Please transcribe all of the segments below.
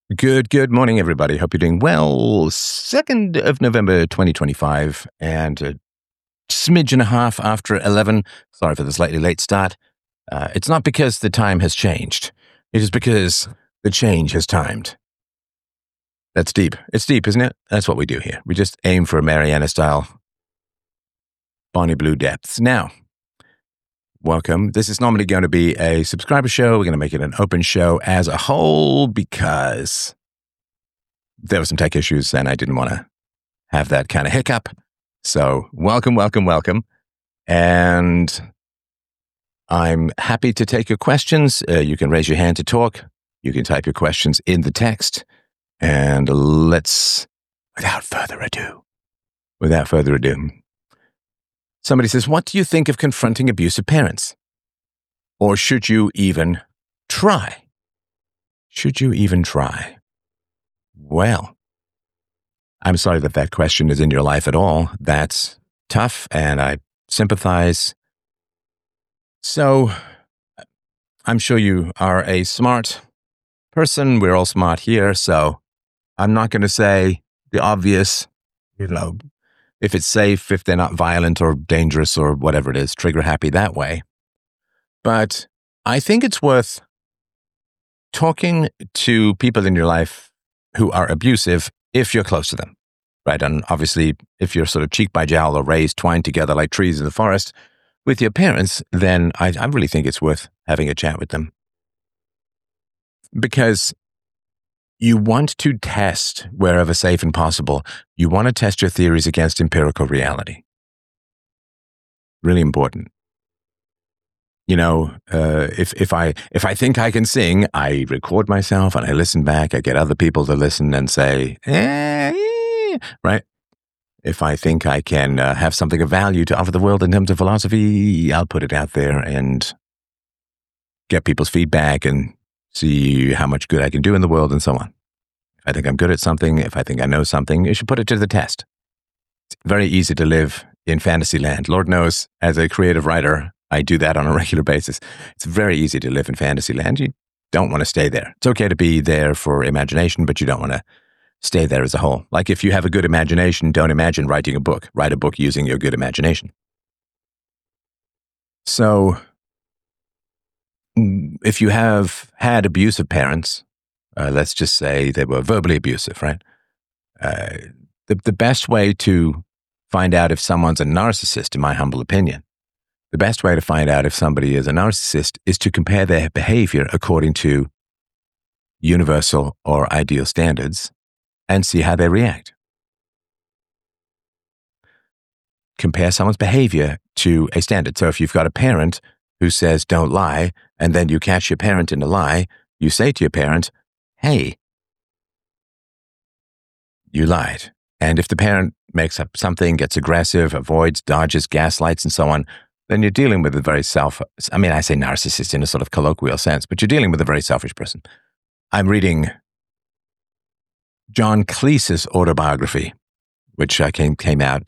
Good morning, everybody. Hope you're doing well. 2nd of November, 2025, and a smidge and a half after 11. Sorry for the slightly late start. It's not because the time has changed. It is because the change has timed. That's deep. It's deep, isn't it? That's what we do here. We just aim for Mariana-style Bonnie Blue depths. Now, welcome. This is normally going to be a subscriber show. We're going to make it an open show as a whole because there were some tech issues and I didn't want to have that kind of hiccup. So welcome. And I'm happy to take your questions. You can raise your hand to talk. You can type your questions in the text. And without further ado, somebody says, what do you think of confronting abusive parents? Or should you even try? Well, I'm sorry that question is in your life at all. That's tough, and I sympathize. So, I'm sure you are a smart person. We're all smart here, so I'm not going to say the obvious, if it's safe, if they're not violent or dangerous or whatever it is, trigger happy that way. But I think it's worth talking to people in your life who are abusive if you're close to them, right? And obviously, if you're sort of cheek by jowl or raised, twined together like trees in the forest with your parents, then I really think it's worth having a chat with them. Because you want to test, wherever safe and possible, you want to test your theories against empirical reality. Really important. If I think I can sing, I record myself and I listen back. I get other people to listen and say, right? If I think I can have something of value to offer the world in terms of philosophy, I'll put it out there and get people's feedback and see how much good I can do in the world and so on. If I think I'm good at something, if I think I know something, you should put it to the test. It's very easy to live in fantasy land. Lord knows, as a creative writer, I do that on a regular basis. It's very easy to live in fantasy land. You don't want to stay there. It's okay to be there for imagination, but you don't want to stay there as a whole. Like if you have a good imagination, don't imagine writing a book. Write a book using your good imagination. So, if you have had abusive parents, let's just say they were verbally abusive, right? The best way to find out if someone's a narcissist, in my humble opinion, the best way to find out if somebody is a narcissist is to compare their behavior according to universal or ideal standards and see how they react. Compare someone's behavior to a standard. So if you've got a parent who says, don't lie, and then you catch your parent in a lie, you say to your parent, hey, you lied. And if the parent makes up something, gets aggressive, avoids, dodges, gaslights, and so on, then you're dealing with a very I say narcissist in a sort of colloquial sense, but you're dealing with a very selfish person. I'm reading John Cleese's autobiography, which came out,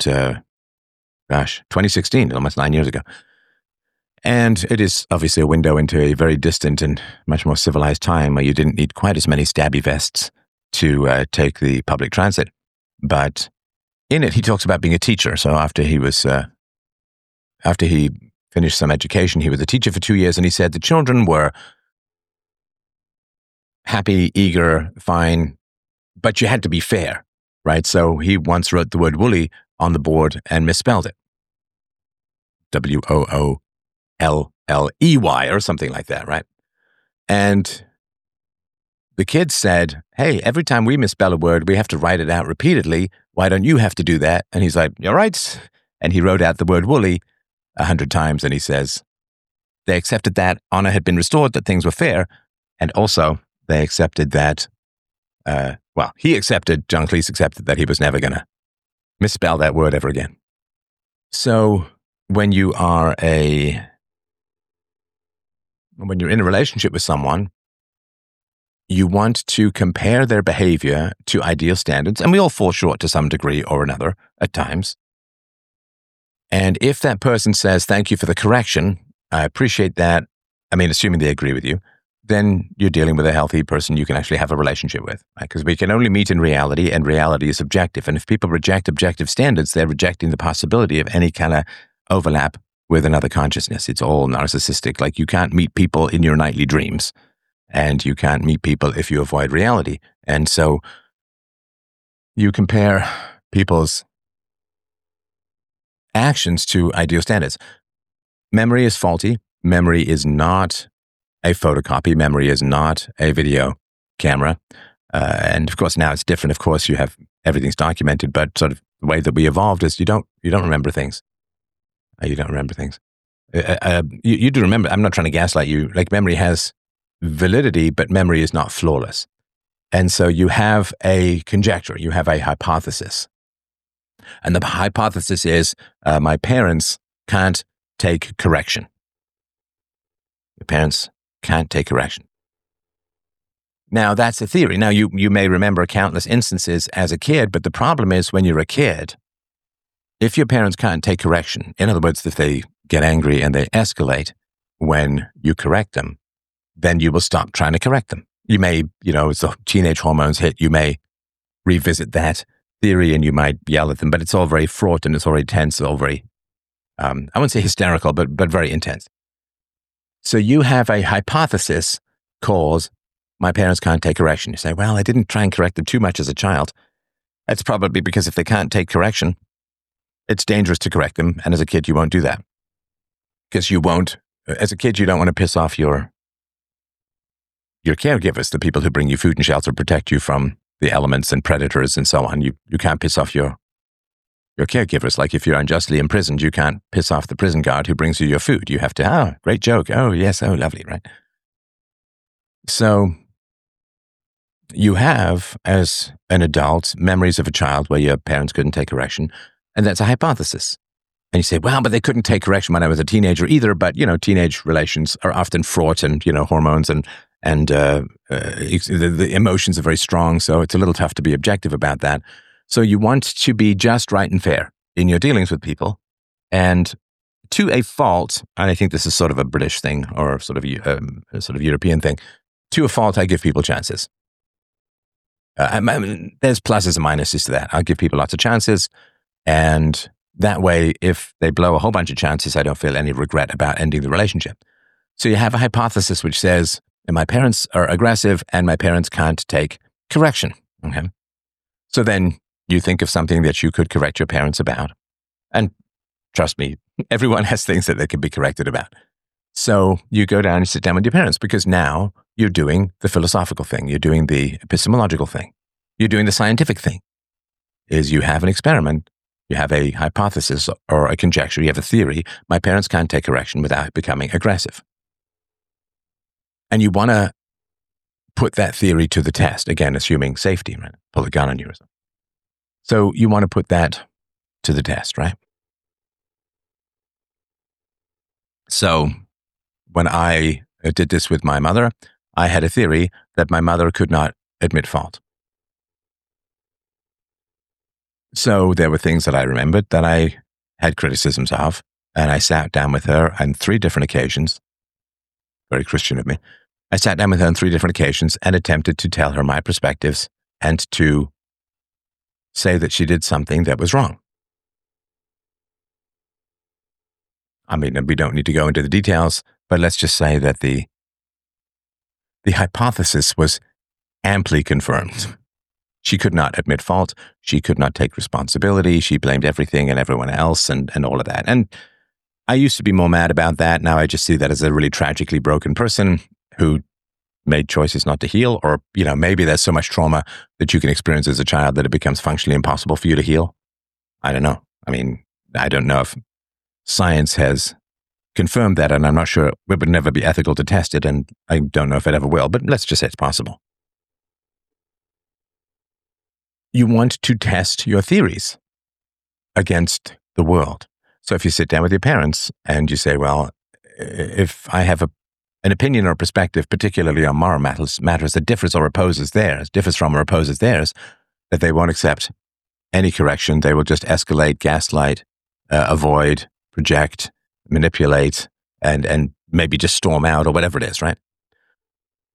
2016, almost 9 years ago. And it is obviously a window into a very distant and much more civilized time where you didn't need quite as many stabby vests to take the public transit. But in it, he talks about being a teacher. So after he finished some education, he was a teacher for 2 years, and he said the children were happy, eager, fine, but you had to be fair, right? So he once wrote the word woolly on the board and misspelled it. WOOLLEY or something like that, right? And the kids said, hey, every time we misspell a word, we have to write it out repeatedly. Why don't you have to do that? And he's like, you're right. And he wrote out the word woolly 100 times, and he says, they accepted that honor had been restored, that things were fair, and also they accepted that, John Cleese accepted that he was never going to misspell that word ever again. So when you're in a relationship with someone, you want to compare their behavior to ideal standards, and we all fall short to some degree or another at times. And if that person says, thank you for the correction, I appreciate that, assuming they agree with you, then you're dealing with a healthy person you can actually have a relationship with. Because we can only meet in reality, and reality is objective. And if people reject objective standards, they're rejecting the possibility of any kind of overlap with another consciousness. It's all narcissistic. Like, you can't meet people in your nightly dreams, and you can't meet people if you avoid reality. And so you compare people's actions to ideal standards. Memory is faulty. Memory is not a photocopy. Memory is not a video camera. And of course, now it's different. Of course, you have everything's documented, but sort of the way that we evolved is you don't remember things. You don't remember things. You do remember. I'm not trying to gaslight you. Like, memory has validity, but memory is not flawless. And so you have a conjecture. You have a hypothesis. And the hypothesis is my parents can't take correction. Your parents can't take correction. Now, that's a theory. Now, you may remember countless instances as a kid, but the problem is when you're a kid, if your parents can't take correction, in other words, if they get angry and they escalate when you correct them, then you will stop trying to correct them. You may, as the teenage hormones hit, you may revisit that theory and you might yell at them, but it's all very fraught and it's already tense, all very, I wouldn't say hysterical, but very intense. So you have a hypothesis called, my parents can't take correction. You say, well, I didn't try and correct them too much as a child. That's probably because if they can't take correction, it's dangerous to correct them. And as a kid, you won't do that. Because as a kid, you don't want to piss off your caregivers, the people who bring you food and shelter, protect you from the elements and predators and so on. You can't piss off your caregivers. Like, if you're unjustly imprisoned, you can't piss off the prison guard who brings you your food. You have to, great joke. Oh, yes. Oh, lovely, right? So you have, as an adult, memories of a child where your parents couldn't take correction. And that's a hypothesis. And you say, well, but they couldn't take correction when I was a teenager either. But, teenage relations are often fraught and, hormones and the emotions are very strong. So it's a little tough to be objective about that. So you want to be just, right, and fair in your dealings with people. And to a fault, and I think this is sort of a British thing or sort of a European thing, to a fault, I give people chances. There's pluses and minuses to that. I'll give people lots of chances. And that way, if they blow a whole bunch of chances, I don't feel any regret about ending the relationship. So you have a hypothesis which says, my parents are aggressive and my parents can't take correction. Okay. So then you think of something that you could correct your parents about. And trust me, everyone has things that they can be corrected about. So you go down and sit down with your parents, because now you're doing the philosophical thing. You're doing the epistemological thing. You're doing the scientific thing. Is you have an experiment. You have a hypothesis or a conjecture. You have a theory. My parents can't take correction without becoming aggressive. And you want to put that theory to the test. Again, assuming safety, right? Pull a gun on you or something. So you want to put that to the test, right? So when I did this with my mother, I had a theory that my mother could not admit fault. So there were things that I remembered that I had criticisms of, and I sat down with her on 3 different occasions. Very Christian of me. I sat down with her on 3 different occasions and attempted to tell her my perspectives and to say that she did something that was wrong. I mean, we don't need to go into the details, but let's just say that the hypothesis was amply confirmed. She could not admit fault. She could not take responsibility. She blamed everything and everyone else and all of that. And I used to be more mad about that. Now I just see that as a really tragically broken person who made choices not to heal, or, maybe there's so much trauma that you can experience as a child that it becomes functionally impossible for you to heal. I don't know. I mean, I don't know if science has confirmed that, and I'm not sure. It would never be ethical to test it, and I don't know if it ever will, but let's just say it's possible. You want to test your theories against the world. So if you sit down with your parents and you say, well, if I have an opinion or perspective, particularly on moral matters that differs from or opposes theirs, that they won't accept any correction, they will just escalate, gaslight, avoid, project, manipulate, and maybe just storm out or whatever it is, right?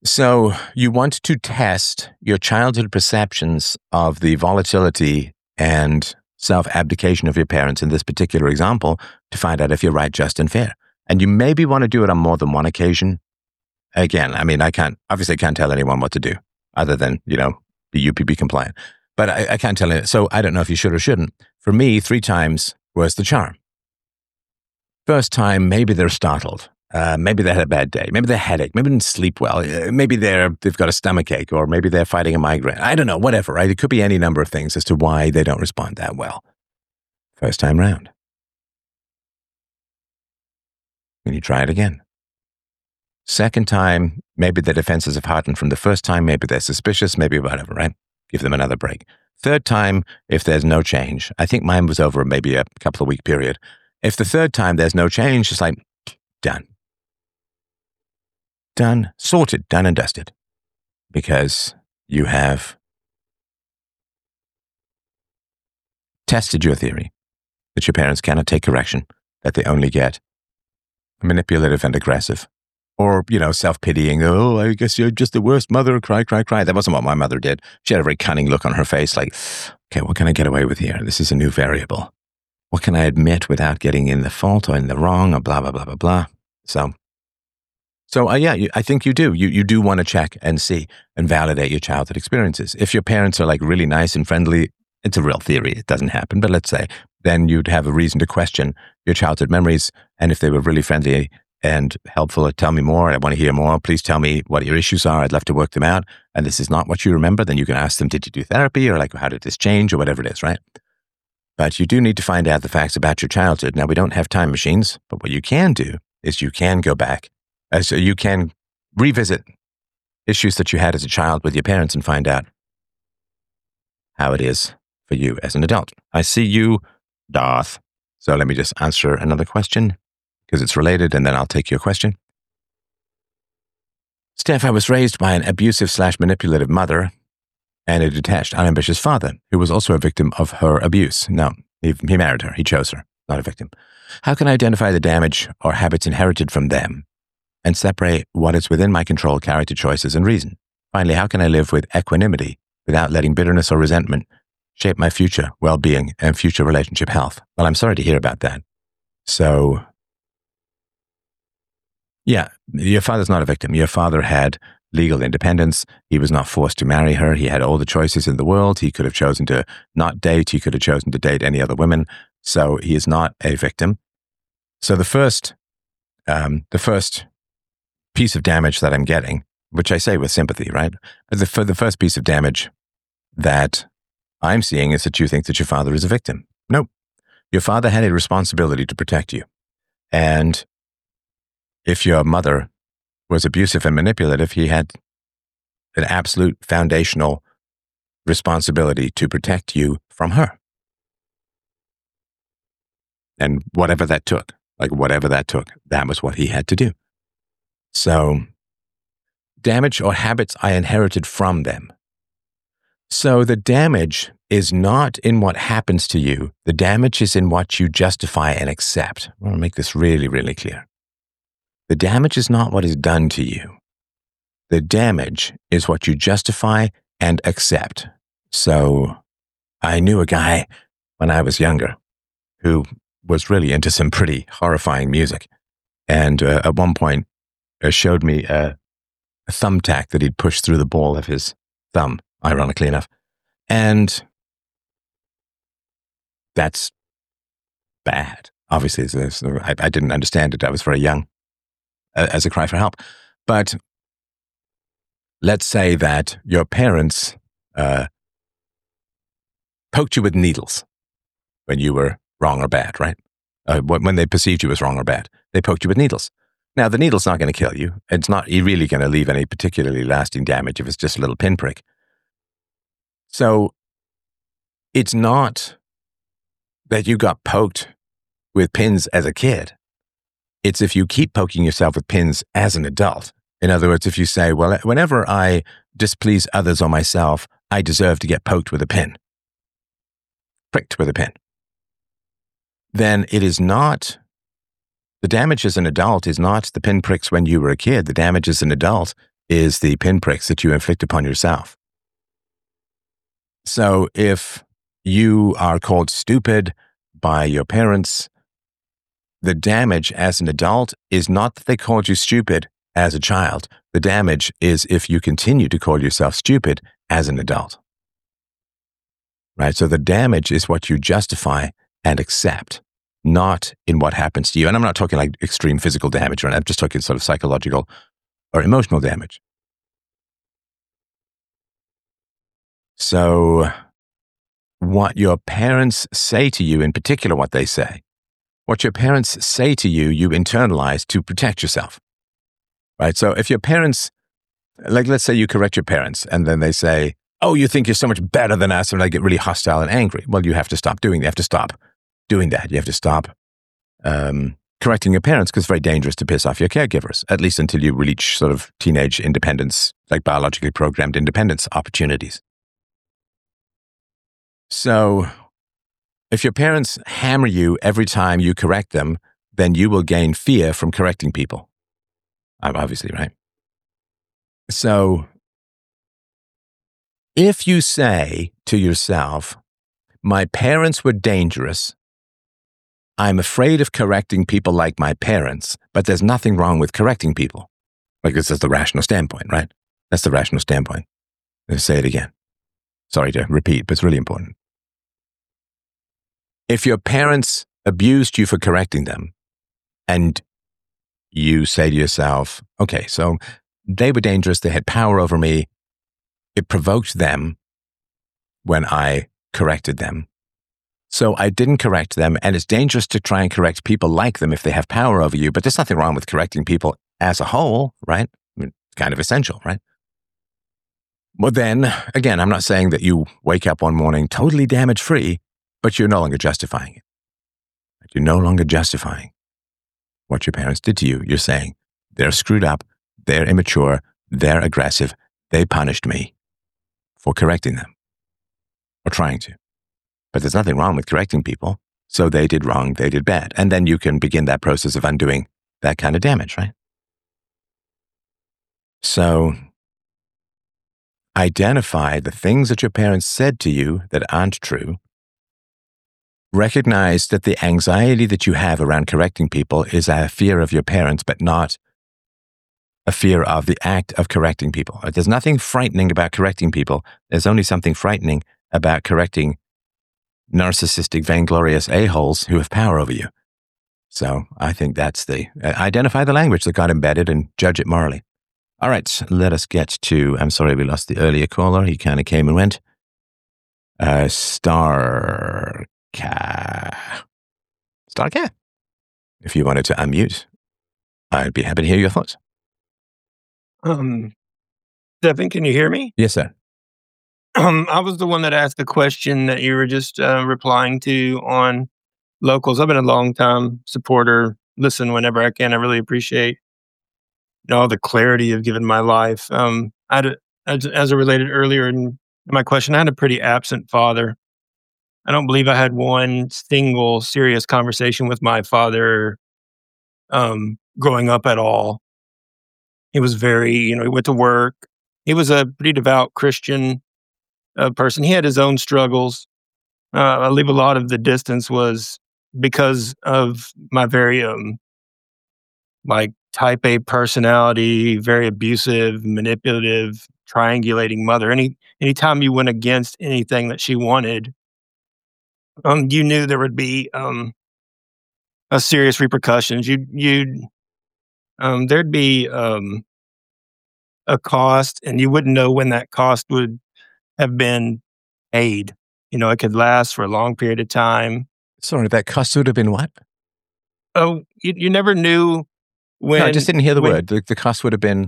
So you want to test your childhood perceptions of the volatility and self-abdication of your parents in this particular example to find out if you're right, just, and fair. And you maybe want to do it on more than one occasion. Again, I mean, I can't tell anyone what to do other than, be UPB compliant. But I can't tell it. So I don't know if you should or shouldn't. For me, 3 times was the charm. First time, maybe they're startled. Maybe they had a bad day. Maybe they had a headache. Maybe they didn't sleep well. Maybe they've got a stomach ache, or maybe they're fighting a migraine. I don't know, whatever, right? It could be any number of things as to why they don't respond that well. First time round. And you try it again. Second time, maybe the defenses have hardened from the first time. Maybe they're suspicious, maybe whatever, right? Give them another break. Third time, if there's no change. I think mine was over maybe a couple of week period. If the third time there's no change, it's like, done. Done, sorted, done and dusted. Because you have tested your theory that your parents cannot take correction, that they only get manipulative and aggressive. Or, self-pitying, oh, I guess you're just the worst mother, cry, cry, cry. That wasn't what my mother did. She had a very cunning look on her face, like, okay, what can I get away with here? This is a new variable. What can I admit without getting in the fault or in the wrong or blah, blah, blah, blah, blah. So I think you do. You do want to check and see and validate your childhood experiences. If your parents are like really nice and friendly, it's a real theory. It doesn't happen. But let's say, then you'd have a reason to question your childhood memories. And if they were really friendly and helpful, tell me more. I want to hear more. Please tell me what your issues are. I'd love to work them out. And this is not what you remember. Then you can ask them, did you do therapy? Or how did this change? Or whatever it is, right? But you do need to find out the facts about your childhood. Now, we don't have time machines, but what you can do is you can go back. So you can revisit issues that you had as a child with your parents and find out how it is for you as an adult. I see you, Darth. So let me just answer another question because it's related, and then I'll take your question. Steph, I was raised by an abusive/manipulative mother and a detached, unambitious father who was also a victim of her abuse. No, he married her. He chose her, not a victim. How can I identify the damage or habits inherited from them and separate what is within my control, character choices, and reason? Finally, how can I live with equanimity without letting bitterness or resentment shape my future well-being and future relationship health? Well, I'm sorry to hear about that. So, yeah, your father's not a victim. Your father had legal independence. He was not forced to marry her. He had all the choices in the world. He could have chosen to not date. He could have chosen to date any other women. So he is not a victim. So the first piece of damage that I'm getting, which I say with sympathy, right? The first piece of damage that I'm seeing is that you think that your father is a victim. Nope. Your father had a responsibility to protect you. And if your mother was abusive and manipulative, he had an absolute foundational responsibility to protect you from her. And whatever that took, that was what he had to do. So, damage or habits I inherited from them. So the damage is not in what happens to you. The damage is in what you justify and accept. I want to make this really, really clear. The damage is not what is done to you. The damage is what you justify and accept. So I knew a guy when I was younger who was really into some pretty horrifying music. And at one point showed me a thumbtack that he'd pushed through the ball of his thumb, ironically enough. And that's bad. Obviously, I didn't understand it. I was very young as a cry for help. But let's say that your parents poked you with needles when you were wrong or bad, right? When they perceived you as wrong or bad, they poked you with needles. Now, the needle's not going to kill you. It's not really going to leave any particularly lasting damage if it's just a little pinprick. So it's not that you got poked with pins as a kid. It's if you keep poking yourself with pins as an adult. In other words, if you say, well, whenever I displease others or myself, I deserve to get poked with a pin, pricked with a pin, then it is not, the damage as an adult is not the pinpricks when you were a kid. The damage as an adult is the pinpricks that you inflict upon yourself. So if you are called stupid by your parents, the damage as an adult is not that they called you stupid as a child. The damage is if you continue to call yourself stupid as an adult. Right? So the damage is what you justify and accept, not in what happens to you. And I'm not talking like extreme physical damage, right? I'm just talking sort of psychological or emotional damage. So what your parents say to you, in particular what they say, what your parents say to you, you internalize to protect yourself, right? So if your parents, like let's say you correct your parents and then they say, oh, you think you're so much better than us, and they get really hostile and angry. Well, you have to stop doing that. You have to stop doing that. You have to stop correcting your parents because it's very dangerous to piss off your caregivers, at least until you reach sort of teenage independence, like biologically programmed independence opportunities. So if your parents hammer you every time you correct them, then you will gain fear from correcting people. Obviously, right? So if you say to yourself, my parents were dangerous, I'm afraid of correcting people like my parents, but there's nothing wrong with correcting people. Like this is the rational standpoint, right? That's the rational standpoint. Let's say it again. Sorry to repeat, but it's really important. If your parents abused you for correcting them, and you say to yourself, okay, so they were dangerous, they had power over me, it provoked them when I corrected them. So I didn't correct them, and it's dangerous to try and correct people like them if they have power over you, but there's nothing wrong with correcting people as a whole, right? I mean, it's kind of essential, right? Well, then, again, I'm not saying that you wake up one morning totally damage-free, but you're no longer justifying it. You're no longer justifying what your parents did to you. You're saying, they're screwed up, they're immature, they're aggressive, they punished me for correcting them, or trying to. But there's nothing wrong with correcting people, so they did wrong, they did bad. And then you can begin that process of undoing that kind of damage, right? So identify the things that your parents said to you that aren't true. Recognize that the anxiety that you have around correcting people is a fear of your parents, but not a fear of the act of correcting people. There's nothing frightening about correcting people. There's only something frightening about correcting narcissistic, vainglorious a-holes who have power over you. So I think that's the, identify the language that got embedded and judge it morally. All right, let us get to, I'm sorry we lost the earlier caller. He kind of came and went. Starcat. If you wanted to unmute, I'd be happy to hear your thoughts. Stephen, can you hear me? Yes, sir. I was the one that asked the question that you were just replying to on locals. I've been a long time supporter. Listen whenever I can. I really appreciate all the clarity you've given my life. As I related earlier in my question, I had a pretty absent father. I don't believe I had one single serious conversation with my father growing up at all. He was very, he went to work. He was a pretty devout Christian person. He had his own struggles. I believe a lot of the distance was because of my very like type A personality, very abusive, manipulative, triangulating mother. Anytime you went against anything that she wanted, you knew there would be a serious repercussions. There'd be a cost, and you wouldn't know when that cost would have been paid. It could last for a long period of time. Sorry, that cost would have been what? Oh, you never knew when. No, I just didn't hear the word. The cost would have been.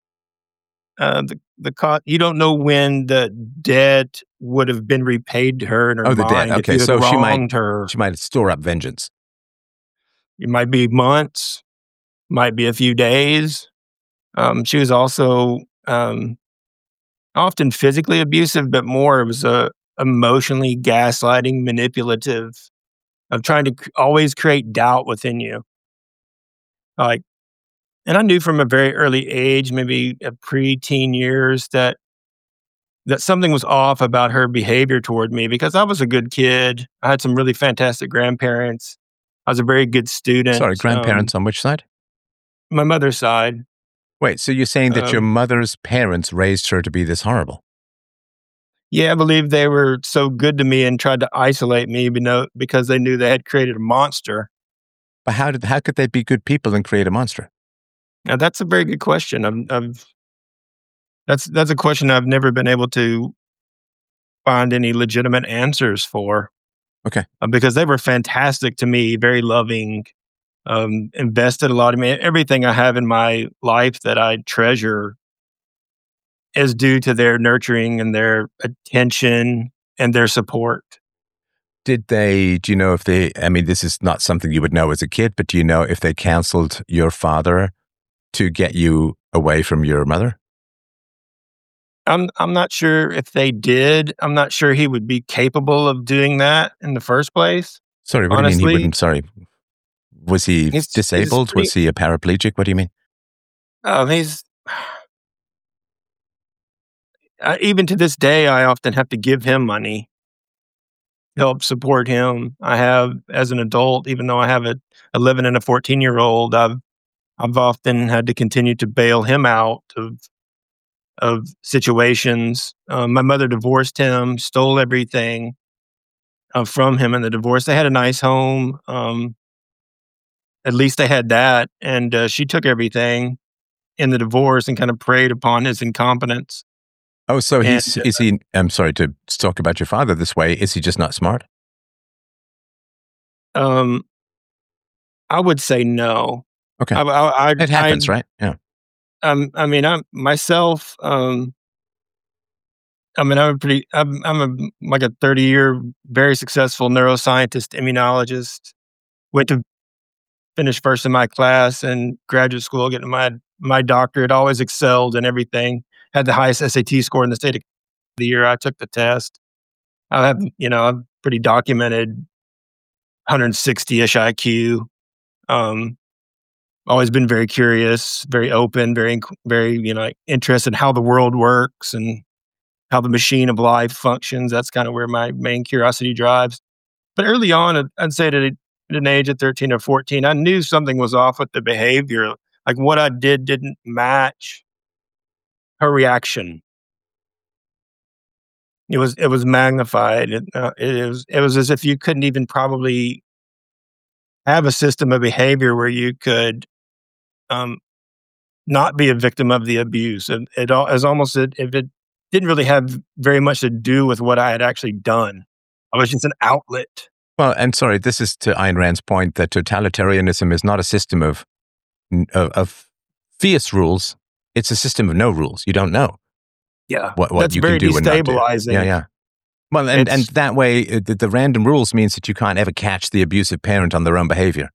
The cost. You don't know when the debt would have been repaid to her in her mind. The debt. Okay, so she might store up vengeance. It might be months, might be a few days. She was also often physically abusive, but more it was emotionally gaslighting, manipulative, of trying to always create doubt within you. Like, And I knew from a very early age, maybe pre-teen years, that something was off about her behavior toward me because I was a good kid. I had some really fantastic grandparents. I was a very good Sorry, student. grandparents on which side? My mother's side. Wait, so you're saying that your Um, mother's parents raised her to be this horrible? yeah, I believe they were so good to me and tried to isolate me, because they knew they had created a monster. But how could they be good people and create a monster? Now, that's a very good question. That's a question I've never been able to find any legitimate answers for, Okay. because they were fantastic to me, very loving, invested a lot of me. Everything I have in my life that I treasure is due to their nurturing and their attention and their support. Do you know if they, I mean, this is not something you would know as a kid, but do you know if they counseled your father to get you away from your mother? I'm not sure if they did. I'm not sure he would be capable of doing that in the first place. Sorry, what do you mean he Honestly, wouldn't? Sorry. Was he he's disabled? pretty. Was he a paraplegic? What do you mean? He's even to this day. I often have to give him money, help support him. I have as an adult, even though I have a 11 and a 14-year-old. I've often had to continue to bail him out of situations. My mother divorced him, stole everything from him in the divorce. They had a nice home. At least they had that, and she took everything in the divorce and kind of preyed upon his incompetence. Oh, so And is he, I'm sorry to talk about your father this way. Is he just not smart? um, I would say no. Okay. It I happens, right? Yeah. I mean, I'm myself. I mean, I'm like a 30-year, very successful neuroscientist, immunologist. Went to finish first in my class in graduate school, getting my doctorate. Always excelled in everything. Had the highest SAT score in the state of the year I took the test. I have, I'm pretty documented 160-ish IQ. Um, Always been very curious, very open, very, interested in how the world works and how the machine of life functions. That's kind of where my main curiosity drives. But early on, I'd say that at an age of 13 or 14, I knew something was off with the behavior. Like what I did didn't match her reaction. It was magnified. It was as if you couldn't even probably have a system of behavior where you could um, not be a victim of the abuse. And it all as almost if it didn't really have very much to do with what I had actually done. I was just an outlet. Well, and sorry, this is to Ayn Rand's point that totalitarianism is not a system of fierce rules. It's a system of no rules. You don't know Yeah, what that's you can very do and not do. Yeah, destabilizing. yeah. Well, and It's that way, the random rules means that you can't ever catch the abusive parent on their own behavior.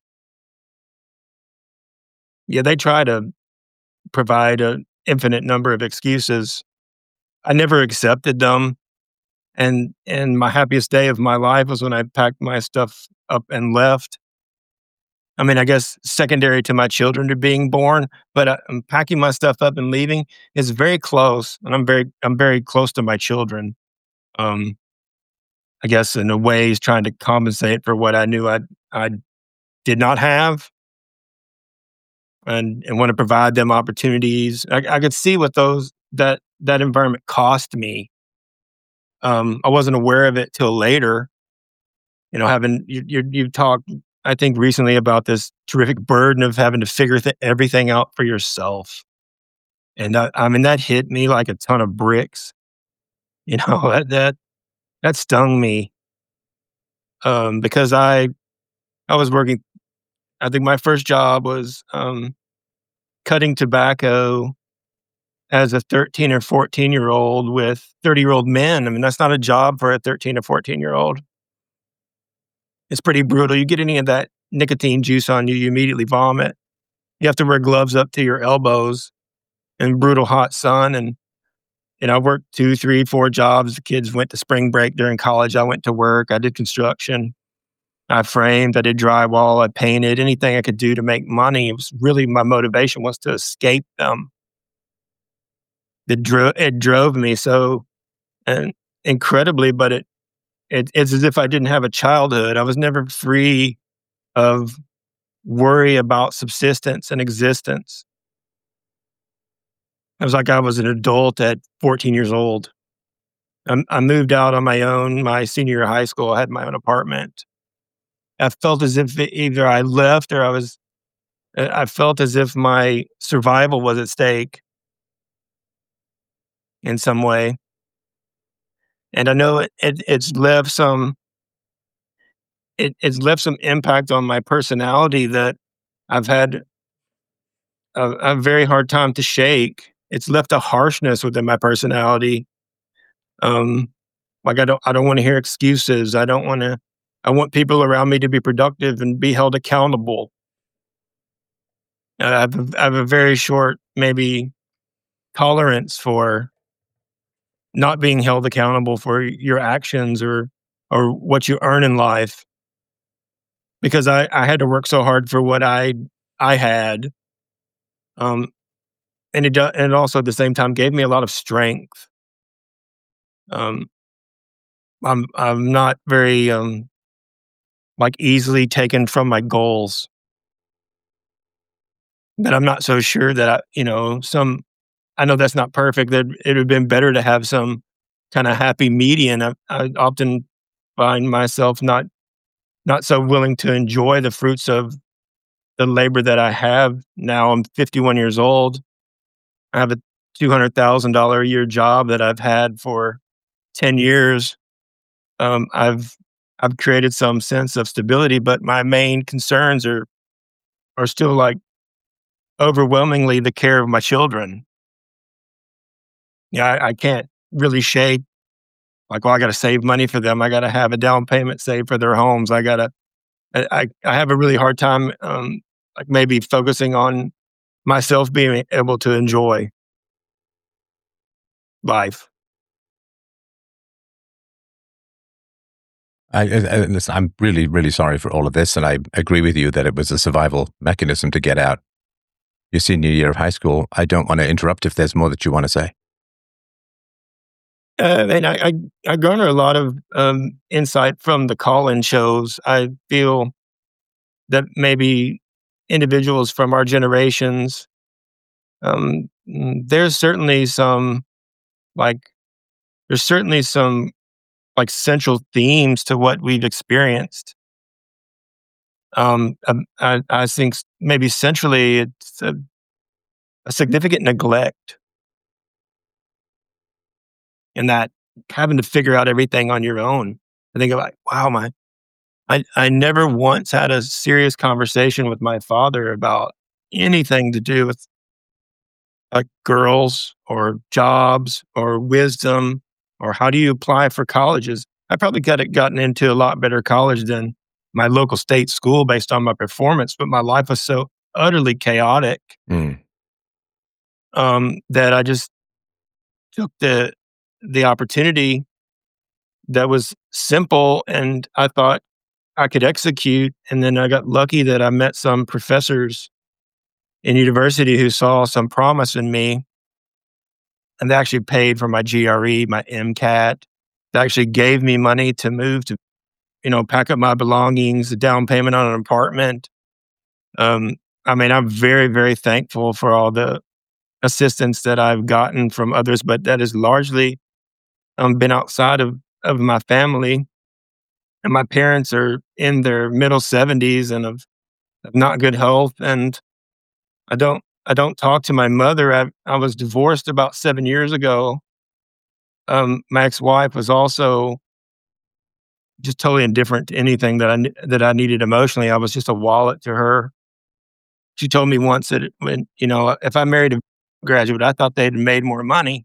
Yeah, they try to provide an infinite number of excuses. I never accepted them, and my happiest day of my life was when I packed my stuff up and left. I mean, I guess secondary to my children to being born, but packing my stuff up and leaving is very close, and I'm very close to my children. Um, I guess in a way, he's trying to compensate for what I knew I did not have, and want to provide them opportunities. I could see what that environment cost me. I wasn't aware of it till later. Having you've talked, I think, recently about this terrific burden of having to figure everything out for yourself, and I mean that hit me like a ton of bricks. That stung me, because I was working. I think my first job was cutting tobacco as a 13 or 14-year-old with 30-year-old men. I mean, that's not a job for a 13 or 14-year-old. It's pretty brutal. You get any of that nicotine juice on you, you immediately vomit. You have to wear gloves up to your elbows in brutal hot sun. And I worked 2, 3, 4 jobs. The kids went to spring break during college. I went to work. I did construction. I framed, I did drywall, I painted, anything I could do to make money. It was really my motivation was to escape them. It drove me so and incredibly, but it's as if I didn't have a childhood. I was never free of worry about subsistence and existence. It was like I was an adult at 14 years old. I moved out on my own my senior year of high school. I had my own apartment. I felt as if either I left or I felt as if my survival was at stake in some way. And I know it's left some impact on my personality that I've had a very hard time to shake. It's left a harshness within my personality. Um, like I don't want to hear excuses. I want people around me to be productive and be held accountable. I have a very short, maybe tolerance for not being held accountable for your actions or what you earn in life because I had to work so hard for what I had. Um, and it also at the same time gave me a lot of strength. Um, I'm not very like easily taken from my goals, but I'm not so sure that I know that's not perfect. That it would have been better to have some kind of happy median. I often find myself not so willing to enjoy the fruits of the labor that I have now. I'm 51 years old. I have a $200,000 a year job that I've had for 10 years. Um, I've I've created some sense of stability, but my main concerns are still like overwhelmingly the care of my children. Yeah, I can't really shake like, well, I got to save money for them. I got to have a down payment saved for their homes. I have a really hard time, like maybe focusing on myself being able to enjoy life. Listen, I'm really, really sorry for all of this, and I agree with you that it was a survival mechanism to get out your senior year of high school. I don't want to interrupt if there's more that you want to say. And I garner a lot of insight from the call-in shows. I feel that maybe individuals from our generations, there's certainly like there's certainly some like central themes to what we've experienced. I think maybe centrally it's a significant neglect in that having to figure out everything on your own. I think like, wow, I never once had a serious conversation with my father about anything to do with like girls or jobs or wisdom or how do you apply for colleges. I probably could have gotten into a lot better college than my local state school based on my performance, but my life was so utterly chaotic Mm. that I just took the opportunity that was simple and I thought I could execute. And then I got lucky that I met some professors in university who saw some promise in me and they actually paid for my GRE, my MCAT. They actually gave me money to move to, pack up my belongings, a down payment on an apartment. Um, I mean, I'm very, very thankful for all the assistance that I've gotten from others, but that has largely been outside of my family. And my parents are in their middle 70s and of not good health. And I don't talk to my mother. I was divorced about 7 years ago. My ex-wife was also just totally indifferent to anything that I needed emotionally. I was just a wallet to her. She told me once that if I married a graduate, I thought they'd made more money.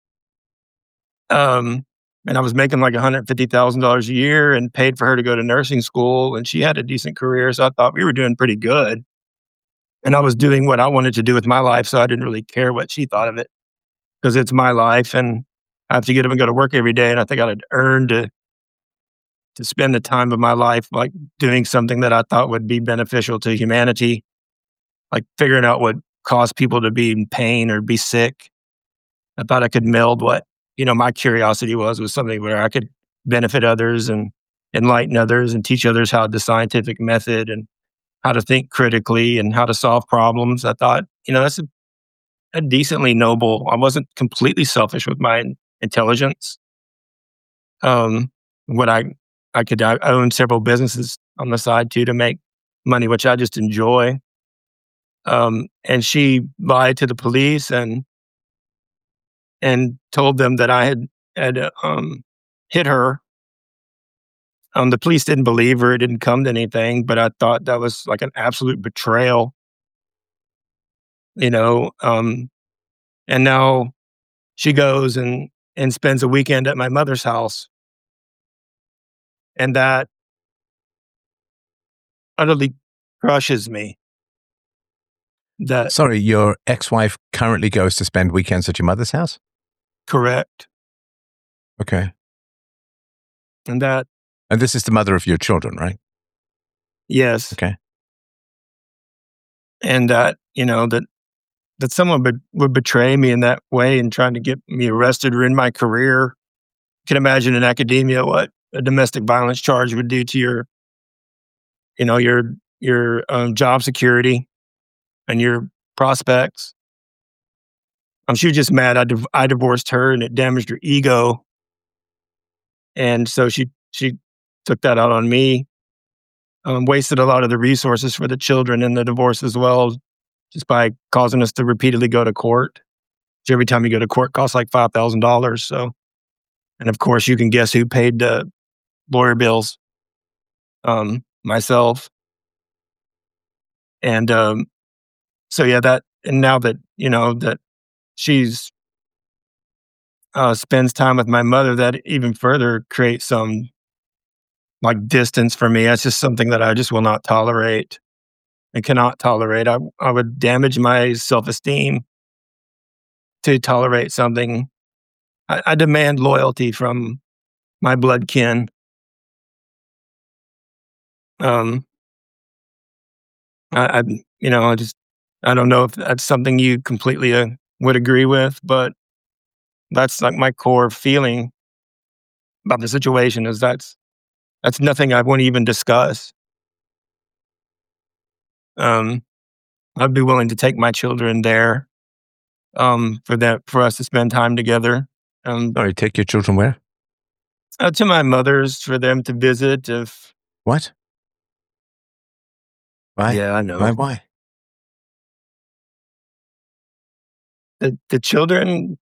Um, and I was making like $150,000 a year and paid for her to go to nursing school, and she had a decent career, so I thought we were doing pretty good. And I was doing what I wanted to do with my life, so I didn't really care what she thought of it because it's my life, and I have to get up and go to work every day, and I think I'd earned to to spend the time of my life, like, doing something that I thought would be beneficial to humanity, like figuring out what caused people to be in pain or be sick. I thought I could meld what, my curiosity was with something where I could benefit others and enlighten others and teach others how the scientific method and how to think critically and how to solve problems. I thought, that's a decently noble. I wasn't completely selfish with my intelligence. What I own several businesses on the side too to make money, which I just enjoy. And she lied to the police and told them that I had hit her. The police didn't believe her. It didn't come to anything, but I thought that was like an absolute betrayal, you know. And now she goes and spends a weekend at my mother's house, and that utterly crushes me. That Sorry, your ex-wife currently goes to spend weekends at your mother's house? correct, Okay. and that And this is the mother of your children, right? yes, Okay. and that that someone would betray me in that way and trying to get me arrested or in my career. You can imagine in academia what a domestic violence charge would do to your job security and your prospects. She was just mad. I divorced her and it damaged her ego, and so she took that out on me. Wasted a lot of the resources for the children in the divorce as well, just by causing us to repeatedly go to court. So every time you go to court, costs like $5,000. So, and of course, you can guess who paid the lawyer bills. Myself. And so yeah, that and now that that she's spends time with my mother, that even further creates some like distance for me. That's just something that I just will not tolerate and cannot tolerate. I would damage my self-esteem to tolerate something. I demand loyalty from my blood kin. Um, I I just I don't know if that's something you completely would agree with, but that's like my core feeling about the situation is that's nothing I wouldn't even discuss. Um, I'd be willing to take my children there, for us to spend time together. Um, Sorry, take your children where? to my mother's for them to visit. If What? Why? Yeah, I know Why? the children,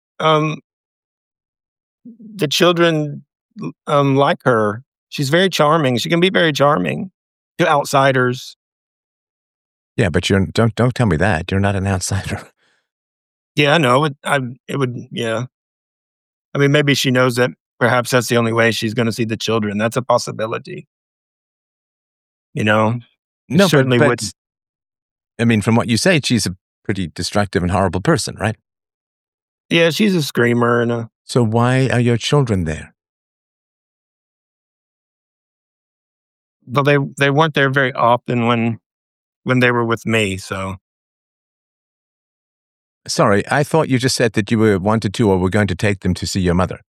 the children like her. She's very charming. She can be very charming to outsiders. Yeah, but don't tell me that. You're not an outsider. Yeah, I know. It would. Yeah, I mean, maybe she knows that perhaps that's the only way she's going to see the children. That's a possibility. You know, it No, certainly would. I mean, from what you say, she's a pretty destructive and horrible person, right? Yeah, she's a screamer and a. So why are your children there? But they weren't there very often when they were with me. So Sorry, I thought you just said that you wanted to or were going to take them to see your mother.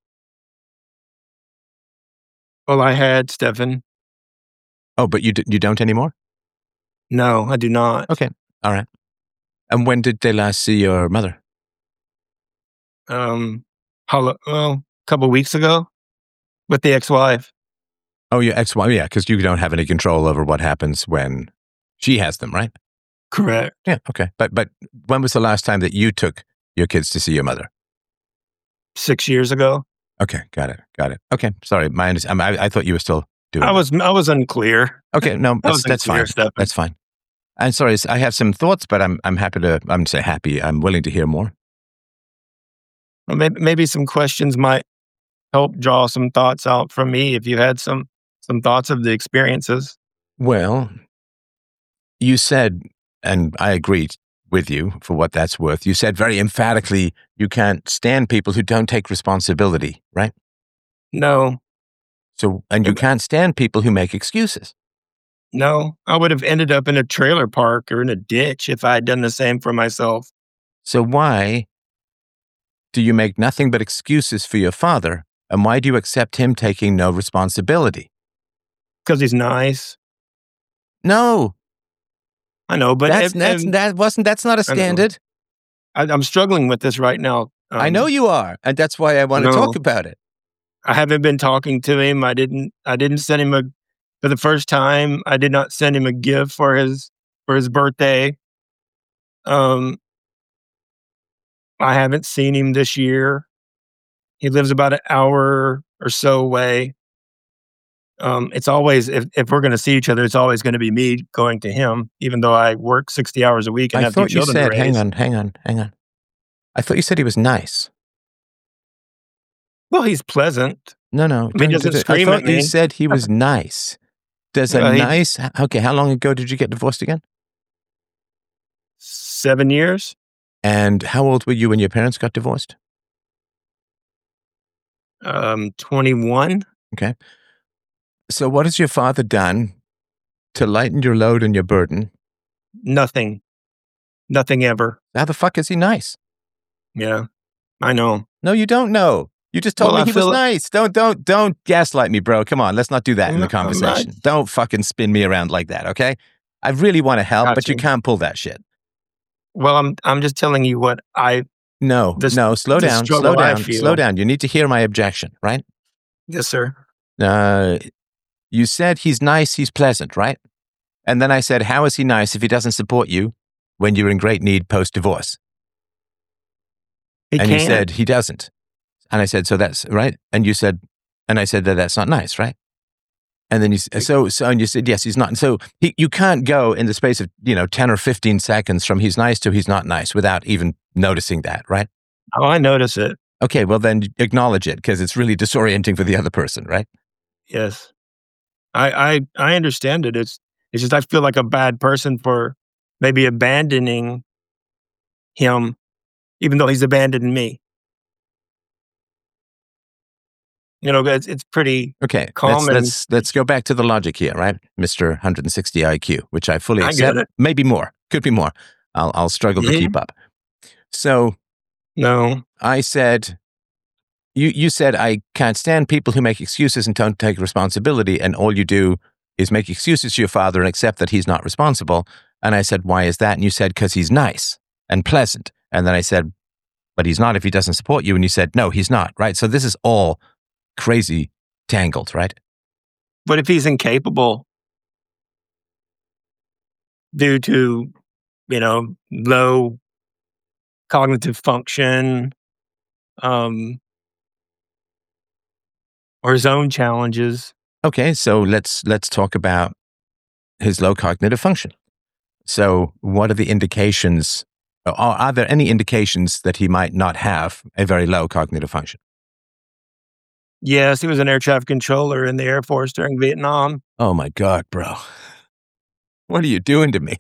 well, I had Stefan. Oh, but you don't anymore? No, I do not. Okay, all right. And when did they last see your mother? A couple weeks ago with the ex-wife. Oh, your ex-wife, yeah, because you don't have any control over what happens when she has them, right? Correct. Yeah, okay. But when was the last time that you took your kids to see your mother? 6 years ago. Okay, got it. Okay, sorry. I thought you were still doing I was unclear. Okay, no, I was that's unclear, fine. Stefan. That's fine. I'm sorry, I have some thoughts, but I'm happy to, I'm say happy. I'm willing to hear more. Well, maybe some questions might help draw some thoughts out from me if you had some thoughts of the experiences. Well, you said, and I agreed with you for what that's worth, you said very emphatically you can't stand people who don't take responsibility, right? No, So, and you can't stand people who make excuses. No, I would have ended up in a trailer park or in a ditch if I had done the same for myself. So why do you make nothing but excuses for your father? And why do you accept him taking no responsibility? Because he's nice. No, I know, but that's not a I know. standard. I'm struggling with this right now. I know you are, and that's why I want to talk No, about it. I haven't been talking to him. I didn't send him a for the first time. I did not send him a gift for his birthday. Um, I haven't seen him this year. He lives about an hour or so away. It's always if we're going to see each other, it's always going to be me going to him, even though I work 60 hours a week and I have 2 thought you children to said, hang raise. on. I thought you said he was nice. Well, he's pleasant. No, I mean, he doesn't I scream at thought you me. said he was nice. Does a He nice, okay, how long ago did you get divorced again? 7 years, And how old were you when your parents got divorced? 21. Okay. So what has your father done to lighten your load and your burden? Nothing. Nothing ever. How the fuck is he nice? Yeah, I know. No, you don't know. You just told Well, me I he was feel nice. Don't gaslight me, bro. Come on, let's not do that in the I'm not conversation. Don't fucking spin me around like that, okay? I really want to help, but you gotcha. can't pull that shit. Well, I'm just telling you what No, this slow the down, struggle I slow feel. down. You need to hear my objection, right? Yes, sir. Uh, you said he's nice, he's pleasant, right? And then I said, how is he nice if he doesn't support you when you're in great need post-divorce? He And you can't. said he doesn't. And I said, so that's right. And you said, and I said that that's not nice, right? And then and you said, yes, he's not. And so you can't go in the space of, 10 or 15 seconds from he's nice to he's not nice without even noticing that, right? Oh, I notice it. Okay, well then acknowledge it because it's really disorienting for the other person, right? Yes. I understand it. It's just I feel like a bad person for maybe abandoning him, even though he's abandoned me. It's pretty Okay, common. let's go back to the logic here, right, Mr. 160 IQ, which I fully I get accept. it. Maybe more, could be more. I'll struggle to Yeah. keep up. So No. I said, you said I can't stand people who make excuses and don't take responsibility, and all you do is make excuses to your father and accept that he's not responsible. And I said, why is that? And you said, because he's nice and pleasant. And then I said, but he's not if he doesn't support you. And you said, no, he's not, right? So this is all crazy tangled, right? But if he's incapable due to, low cognitive function, um, or his own challenges. Okay, so let's talk about his low cognitive function. So what are the indications? Are there any indications that he might not have a very low cognitive function? Yes, he was an air traffic controller in the Air Force during Vietnam. Oh my God, bro. What are you doing to me?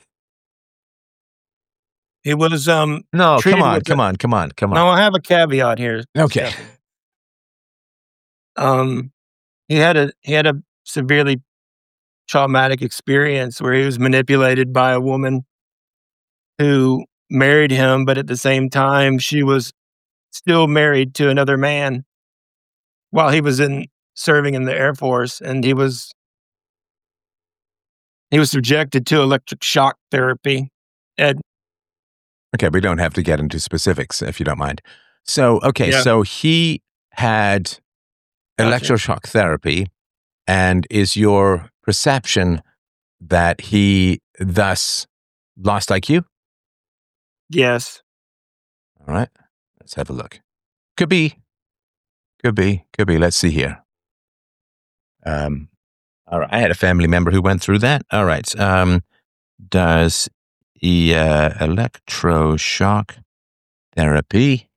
He was No, treated come on. No, I have a caveat here. Okay. Stephen. He had a severely traumatic experience where he was manipulated by a woman who married him, but at the same time, she was still married to another man while he was in serving in the Air Force, and he was subjected to electric shock therapy. And Okay, we don't have to get into specifics if you don't mind. So, okay, yeah, so he had gotcha. electroshock therapy, and is your perception that he thus lost IQ? Yes. All right, let's have a look. Could be. Let's see here. All right, I had a family member who went through that. All right, does electroshock therapy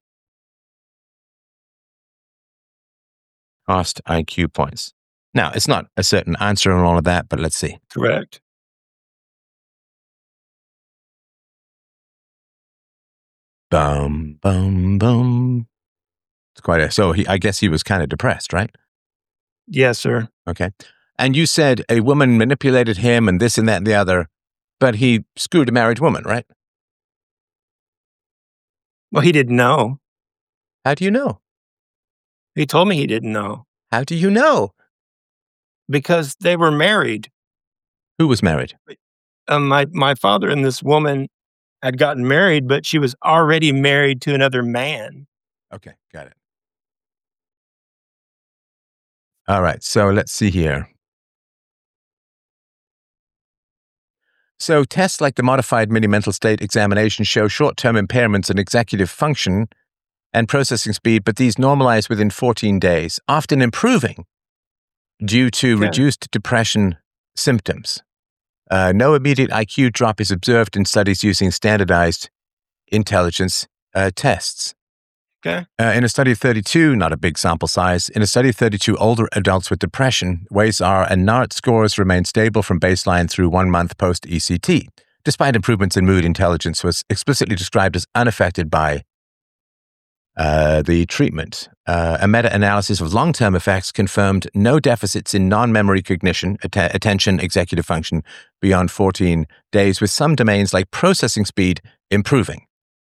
cost IQ points? Now, it's not a certain answer on all of that, but let's see. Correct. Boom, boom, boom. It's quite so I guess he was kind of depressed, right? Yes, sir. Okay. And you said a woman manipulated him and this and that and the other, but he screwed a married woman, right? Well, he didn't know. How do you know? He told me he didn't know How do you know? because they were married. Who was married? My father and this woman had gotten married, but she was already married to another man. Okay, got it. All right, so let's see here. So tests like the Modified Mini Mental State Examination show short-term impairments in executive function and processing speed, but these normalize within 14 days, often improving due to Okay. reduced depression symptoms. No immediate IQ drop is observed in studies using standardized intelligence tests. Okay. In a study of 32, not a big sample size, in a study of 32 older adults with depression, WAIS-R and NART scores remained stable from baseline through 1 month post-ECT, despite improvements in mood. Intelligence was explicitly described as unaffected by the treatment. A meta-analysis of long-term effects confirmed no deficits in non-memory cognition, attention, executive function beyond 14 days, with some domains like processing speed improving.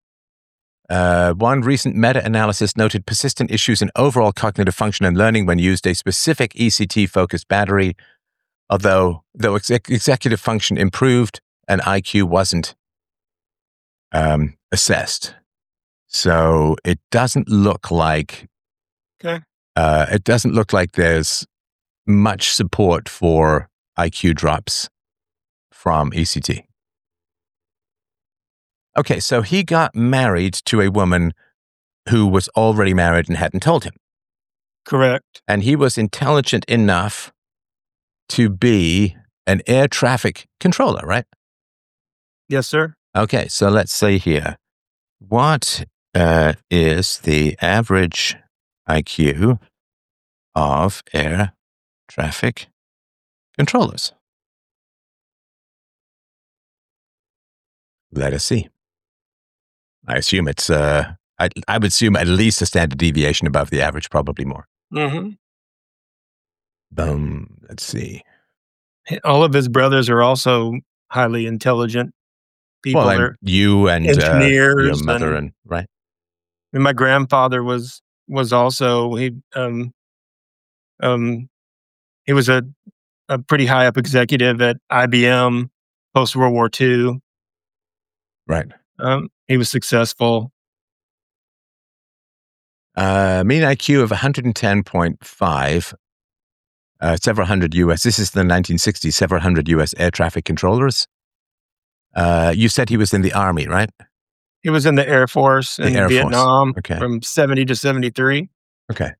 One recent meta-analysis noted persistent issues in overall cognitive function and learning when used a specific ECT-focused battery, although executive function improved and IQ wasn't assessed. So it doesn't look like Okay. there's much support for IQ drops from ECT. Okay, so he got married to a woman who was already married and hadn't told him. Correct. And he was intelligent enough to be an air traffic controller, right? Yes, sir. Okay, so let's say here, what is the average IQ of air traffic controllers? Let us see. I assume it's, I would assume at least a standard deviation above the average, probably more. Mm-hmm. Let's see. All of his brothers are also highly intelligent people. Well, They're you and engineers. your mother and right? And my grandfather was also he was a pretty high up executive at IBM post World War II. Right. He was successful. Mean IQ of 110.5, several hundred US. This is the 1960s, several hundred US air traffic controllers. You said he was in the Army, right? He was in the Air Force in Vietnam from 70 to 73. Okay.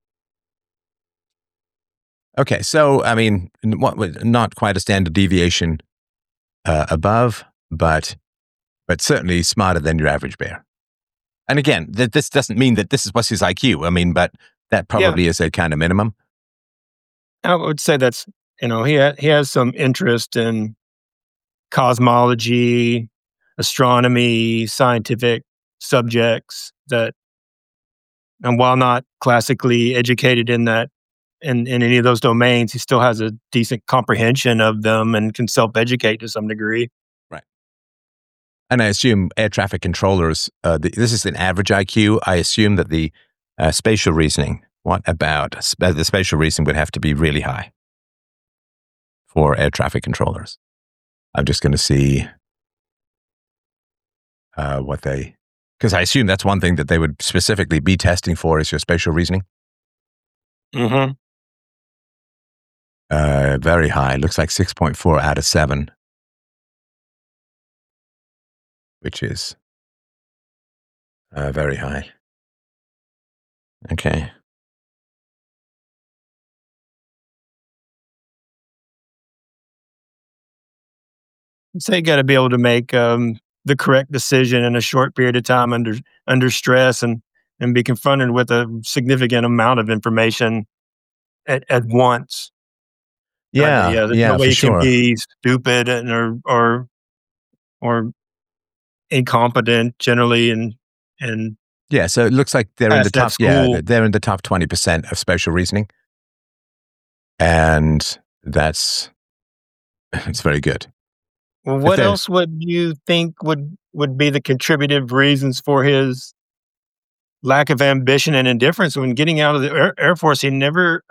Okay, so, I mean, not quite a standard deviation above, but certainly smarter than your average bear. And again, this doesn't mean that this was his IQ. I mean, but that probably is a kind of minimum. I would say that's, he has some interest in cosmology, astronomy, scientific subjects that, and while not classically educated in any of those domains, he still has a decent comprehension of them and can self-educate to some degree. Right. And I assume air traffic controllers, this is an average IQ. I assume that the spatial reasoning, the spatial reasoning would have to be really high for air traffic controllers. I'm just going to see because I assume that's one thing that they would specifically be testing for is your spatial reasoning. Mm-hmm. Very high. Looks like 6.4 out of 7, which is very high. Okay. So you got to be able to make the correct decision in a short period of time under stress and be confronted with a significant amount of information at once. Yeah, There's no way for you sure. can be stupid or incompetent generally, and yeah. So it looks like they're in the top. School. Yeah, they're in the top 20% of spatial reasoning. And it's very good. Well, If what there's else would you think would be the contributive reasons for his lack of ambition and indifference when getting out of the Air Force? He never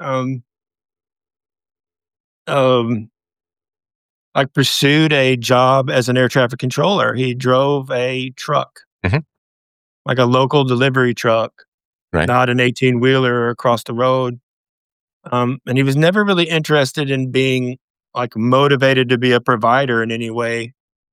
um, like pursued a job as an air traffic controller. He drove a truck, Mhm. like a local delivery truck, Right. not an 18-wheeler across the road. And he was never really interested in being like motivated to be a provider in any way.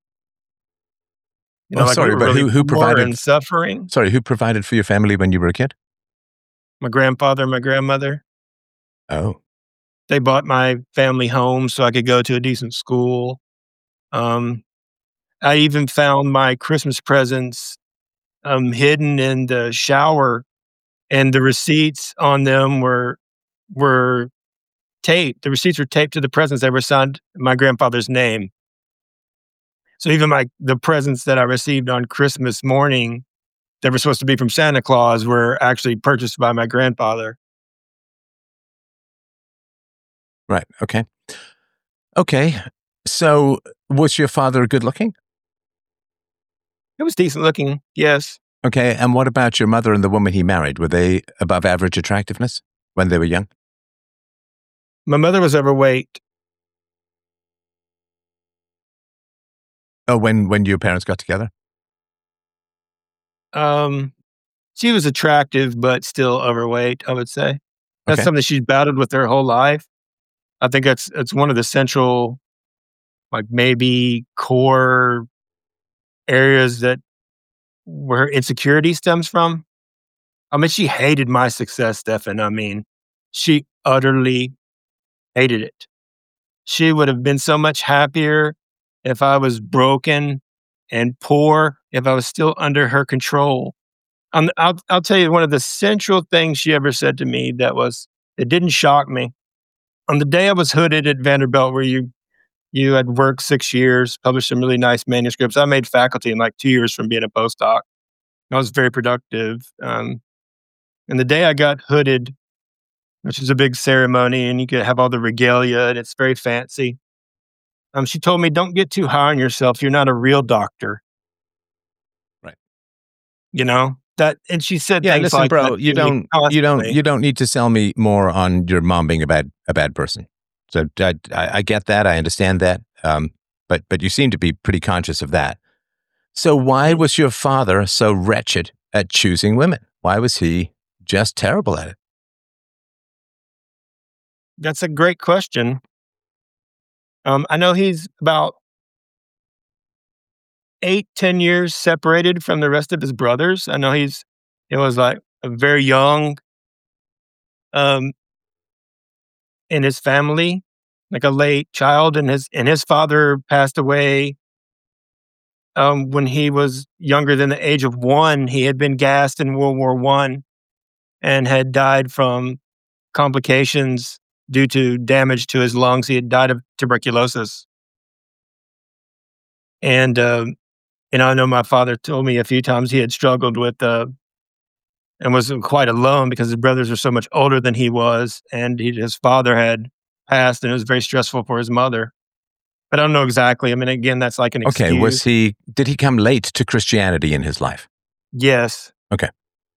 Oh, Like we sorry, were but really who poor provided and suffering. who provided for your family when you were a kid? My grandfather, my grandmother, Oh, they bought my family home so I could go to a decent school. Um, I even found my Christmas presents hidden in the shower, and the receipts on them were taped. The receipts were taped to the presents. They were signed my grandfather's name. So even the presents that I received on Christmas morning that were supposed to be from Santa Claus were actually purchased by my grandfather. right. Okay. Okay. So was your father good looking? It was decent looking, yes. Okay. And what about your mother and the woman he married? Were they above average attractiveness when they were young? My mother was overweight. Oh, when your parents got together? Um, she was attractive, but still overweight, I would say. That's Okay. something she's battled with her whole life. I think that's one of the central, like maybe core areas that where insecurity stems from. I mean, she hated my success, Stefan. I mean, she utterly hated it. She would have been so much happier if I was broken and poor, if I was still under her control. I'll tell you one of the central things she ever said to me it didn't shock me. On the day I was hooded at Vanderbilt, where you had worked 6 years, published some really nice manuscripts. I made faculty in like 2 years from being a postdoc. I was very productive. And the day I got hooded, which is a big ceremony, and you could have all the regalia, and it's very fancy. She told me, "Don't get too high on yourself. You're not a real doctor." Right. And she said Yeah. things Listen, like that bro, to me constantly. you don't need to sell me more on your mom being a bad person. So I get that. I understand that. But you seem to be pretty conscious of that. So why Mhm. was your father so wretched at choosing women? Why was he just terrible at it? That's a great question. I know he's about 8, 10 years separated from the rest of his brothers. I know it was like a very young um, in his family, like a late child, and his father passed away when he was younger than the age of 1. He had been gassed in World War I and had died from complications due to damage to his lungs. He had died of tuberculosis. And I know my father told me a few times he had struggled with and was quite alone because his brothers were so much older than he was, and his father had passed, and it was very stressful for his mother. But I don't know exactly. I mean, again, that's like an Okay, excuse. did he come late to Christianity in his life? Yes. Okay.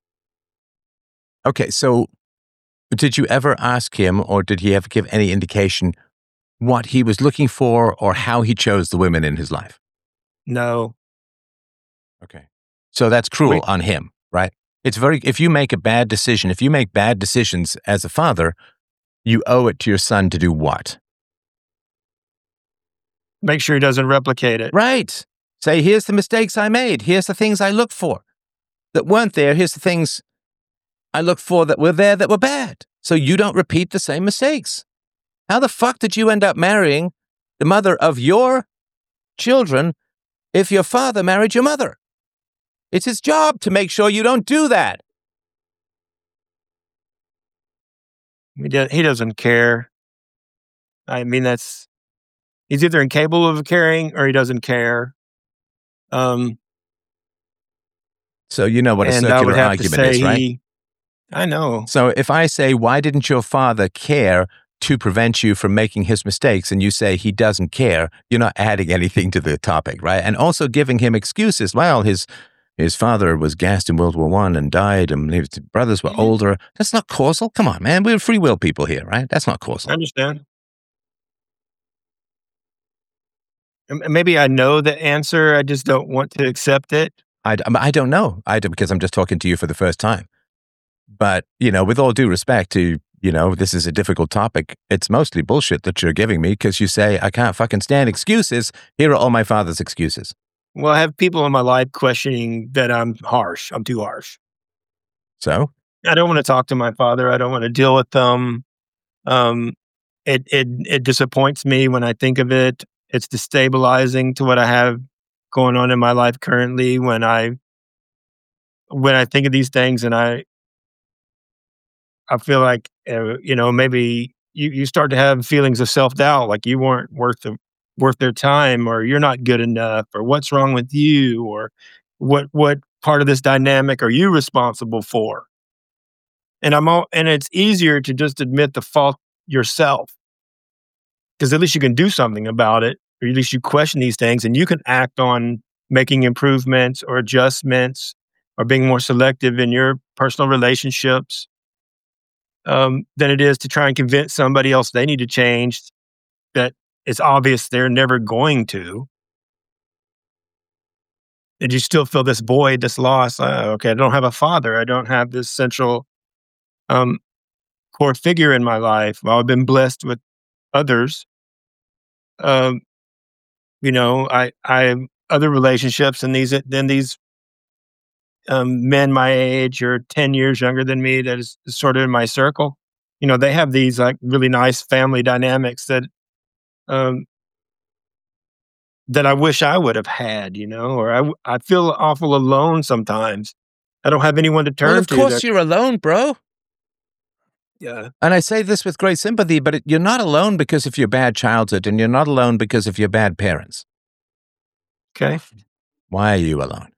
Okay, so did you ever ask him, or did he ever give any indication what he was looking for or how he chose the women in his life? No. Okay. So that's cruel We on him, right? If you make a bad decision, if you make bad decisions as a father, you owe it to your son to do what? make sure he doesn't replicate it. Right. Say, here's the mistakes I made. Here's the things I looked for that weren't there. Here's the things I looked for that were there that were bad. So you don't repeat the same mistakes. How the fuck did you end up marrying the mother of your children if your father married your mother? It's his job to make sure you don't do that. He doesn't care. I mean, he's either incapable of caring or he doesn't care. Um, So you know what a and I would circular have to argument say is, right? I know. So if I say, why didn't your father care to prevent you from making his mistakes, and you say he doesn't care, you're not adding anything to the topic, right? And also giving him excuses. Well, his father was gassed in World War I and died, and his brothers were older. That's not causal. Come on, man. We're free will people here, right? That's not causal. I understand. Maybe I know the answer. I just don't want to accept it. I don't know. Because I'm just talking to you for the first time. But, with all due respect to, this is a difficult topic. It's mostly bullshit that you're giving me because you say, I can't fucking stand excuses. Here are all my father's excuses. Well, I have people in my life questioning that I'm harsh. I'm too harsh. So? I don't want to talk to my father. I don't want to deal with them. It disappoints me when I think of it. It's destabilizing to what I have going on in my life currently when I think of these things, and I feel like, maybe you start to have feelings of self-doubt, like you weren't worth their time, or you're not good enough, or what's wrong with you, or what part of this dynamic are you responsible for? And it's easier to just admit the fault yourself, because at least you can do something about it, or at least you question these things and you can act on making improvements or adjustments or being more selective in your personal relationships than it is to try and convince somebody else they need to change that it's obvious they're never going to. And you still feel this void, this loss. Okay, I don't have a father. I don't have this central core figure in my life. Well, I've been blessed with others. I have other relationships, and these men my age or 10 years younger than me that is sort of in my circle. They have these like really nice family dynamics that I wish I would have had, or I feel awful alone sometimes. I don't have anyone to turn to. Well, of course you're alone, bro. Yeah. And I say this with great sympathy, but you're not alone because of your bad childhood, and you're not alone because of your bad parents. Okay. Why are you alone?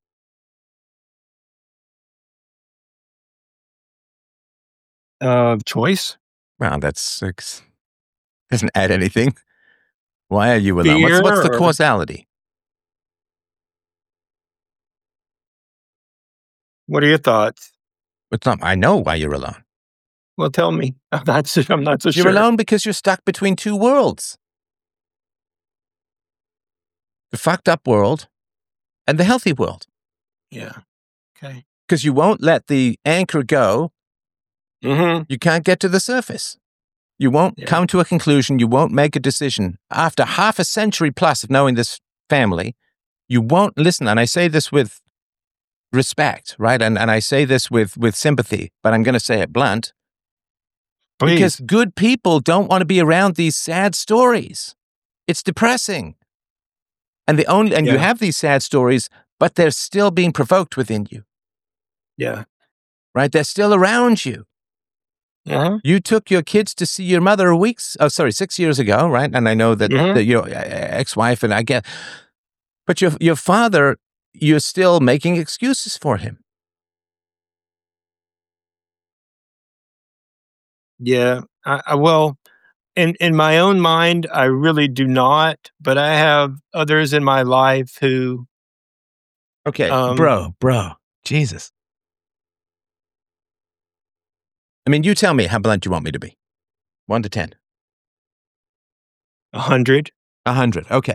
Choice. Well, doesn't add anything. Why are you alone? What's the causality? What are your thoughts? I know why you're alone. Well, tell me. I'm not so sure. You're alone because you're stuck between two worlds. The fucked up world and the healthy world. Yeah. Okay. Because you won't let the anchor go. Mm-hmm. You can't get to the surface. You won't come to a conclusion. You won't make a decision. After half a century plus of knowing this family, you won't listen. And I say this with respect, right? And I say this with sympathy, but I'm going to say it blunt. Please. Because good people don't want to be around these sad stories. It's depressing. And you have these sad stories, but they're still being provoked within you. Yeah. Right? They're still around you. Uh-huh. You took your kids to see your mother 6 years ago, right? And I know that, your ex-wife, and I get, but your father, you're still making excuses for him. Yeah. Well, in my own mind, I really do not, but I have others in my life who. Okay, bro, Jesus. I mean, you tell me how blunt you want me to be. 1 to 10. 100. 100. Okay.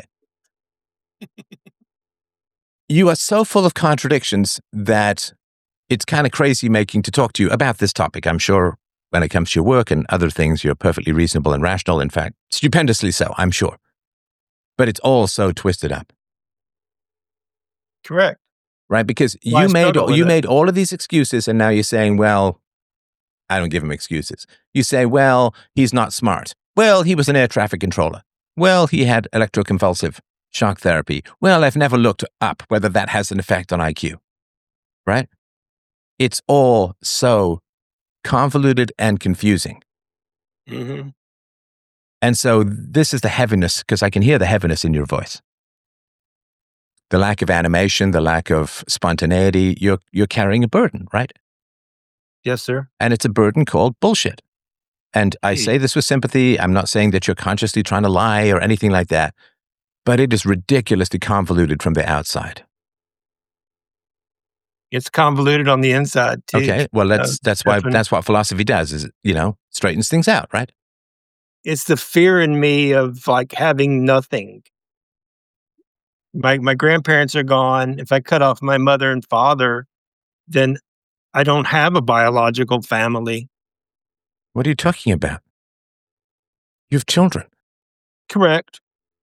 You are so full of contradictions that it's kind of crazy making to talk to you about this topic. I'm sure when it comes to your work and other things, you're perfectly reasonable and rational. In fact, stupendously so, I'm sure. But it's all so twisted up. Correct. Right? Because you made all of these excuses, and now you're saying, well, I don't give him excuses. You say, well, he's not smart. Well, he was an air traffic controller. Well, he had electroconvulsive shock therapy. Well, I've never looked up whether that has an effect on IQ. Right? It's all so convoluted and confusing. Mm-hmm. And so this is the heaviness, because I can hear the heaviness in your voice. The lack of animation, the lack of spontaneity, you're carrying a burden, right? Yes, sir. And it's a burden called bullshit. And I say this with sympathy. I'm not saying that you're consciously trying to lie or anything like that, but it is ridiculously convoluted from the outside. It's convoluted on the inside too. Okay, well, that's what philosophy does, is, straightens things out, right? It's the fear in me of like having nothing. My grandparents are gone. If I cut off my mother and father, then I don't have a biological family. What are you talking about? You have children. Correct.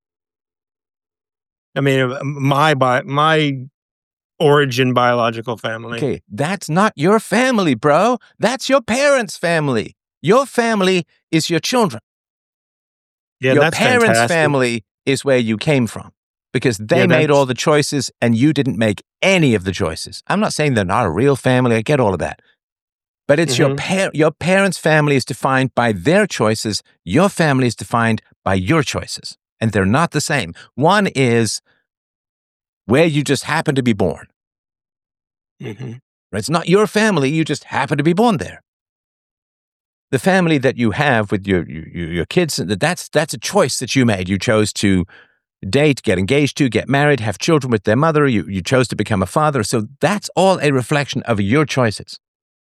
I mean, my origin biological family. Okay, that's not your family, bro. That's your parents' family. Your family is your children. Yeah, Your that's parents' fantastic. family is where you came from, because they Yeah, made that's- all the choices and you didn't make any of the choices. I'm not saying they're not a real family. I get all of that. But it's your parents' family is defined by their choices. Your family is defined by your choices. And they're not the same. One is where you just happen to be born. Mhm. It's not your family. You just happen to be born there. The family that you have with your kids, that's a choice that you made. You chose to date, get engaged to, get married, have children with their mother. You chose to become a father. So that's all a reflection of your choices.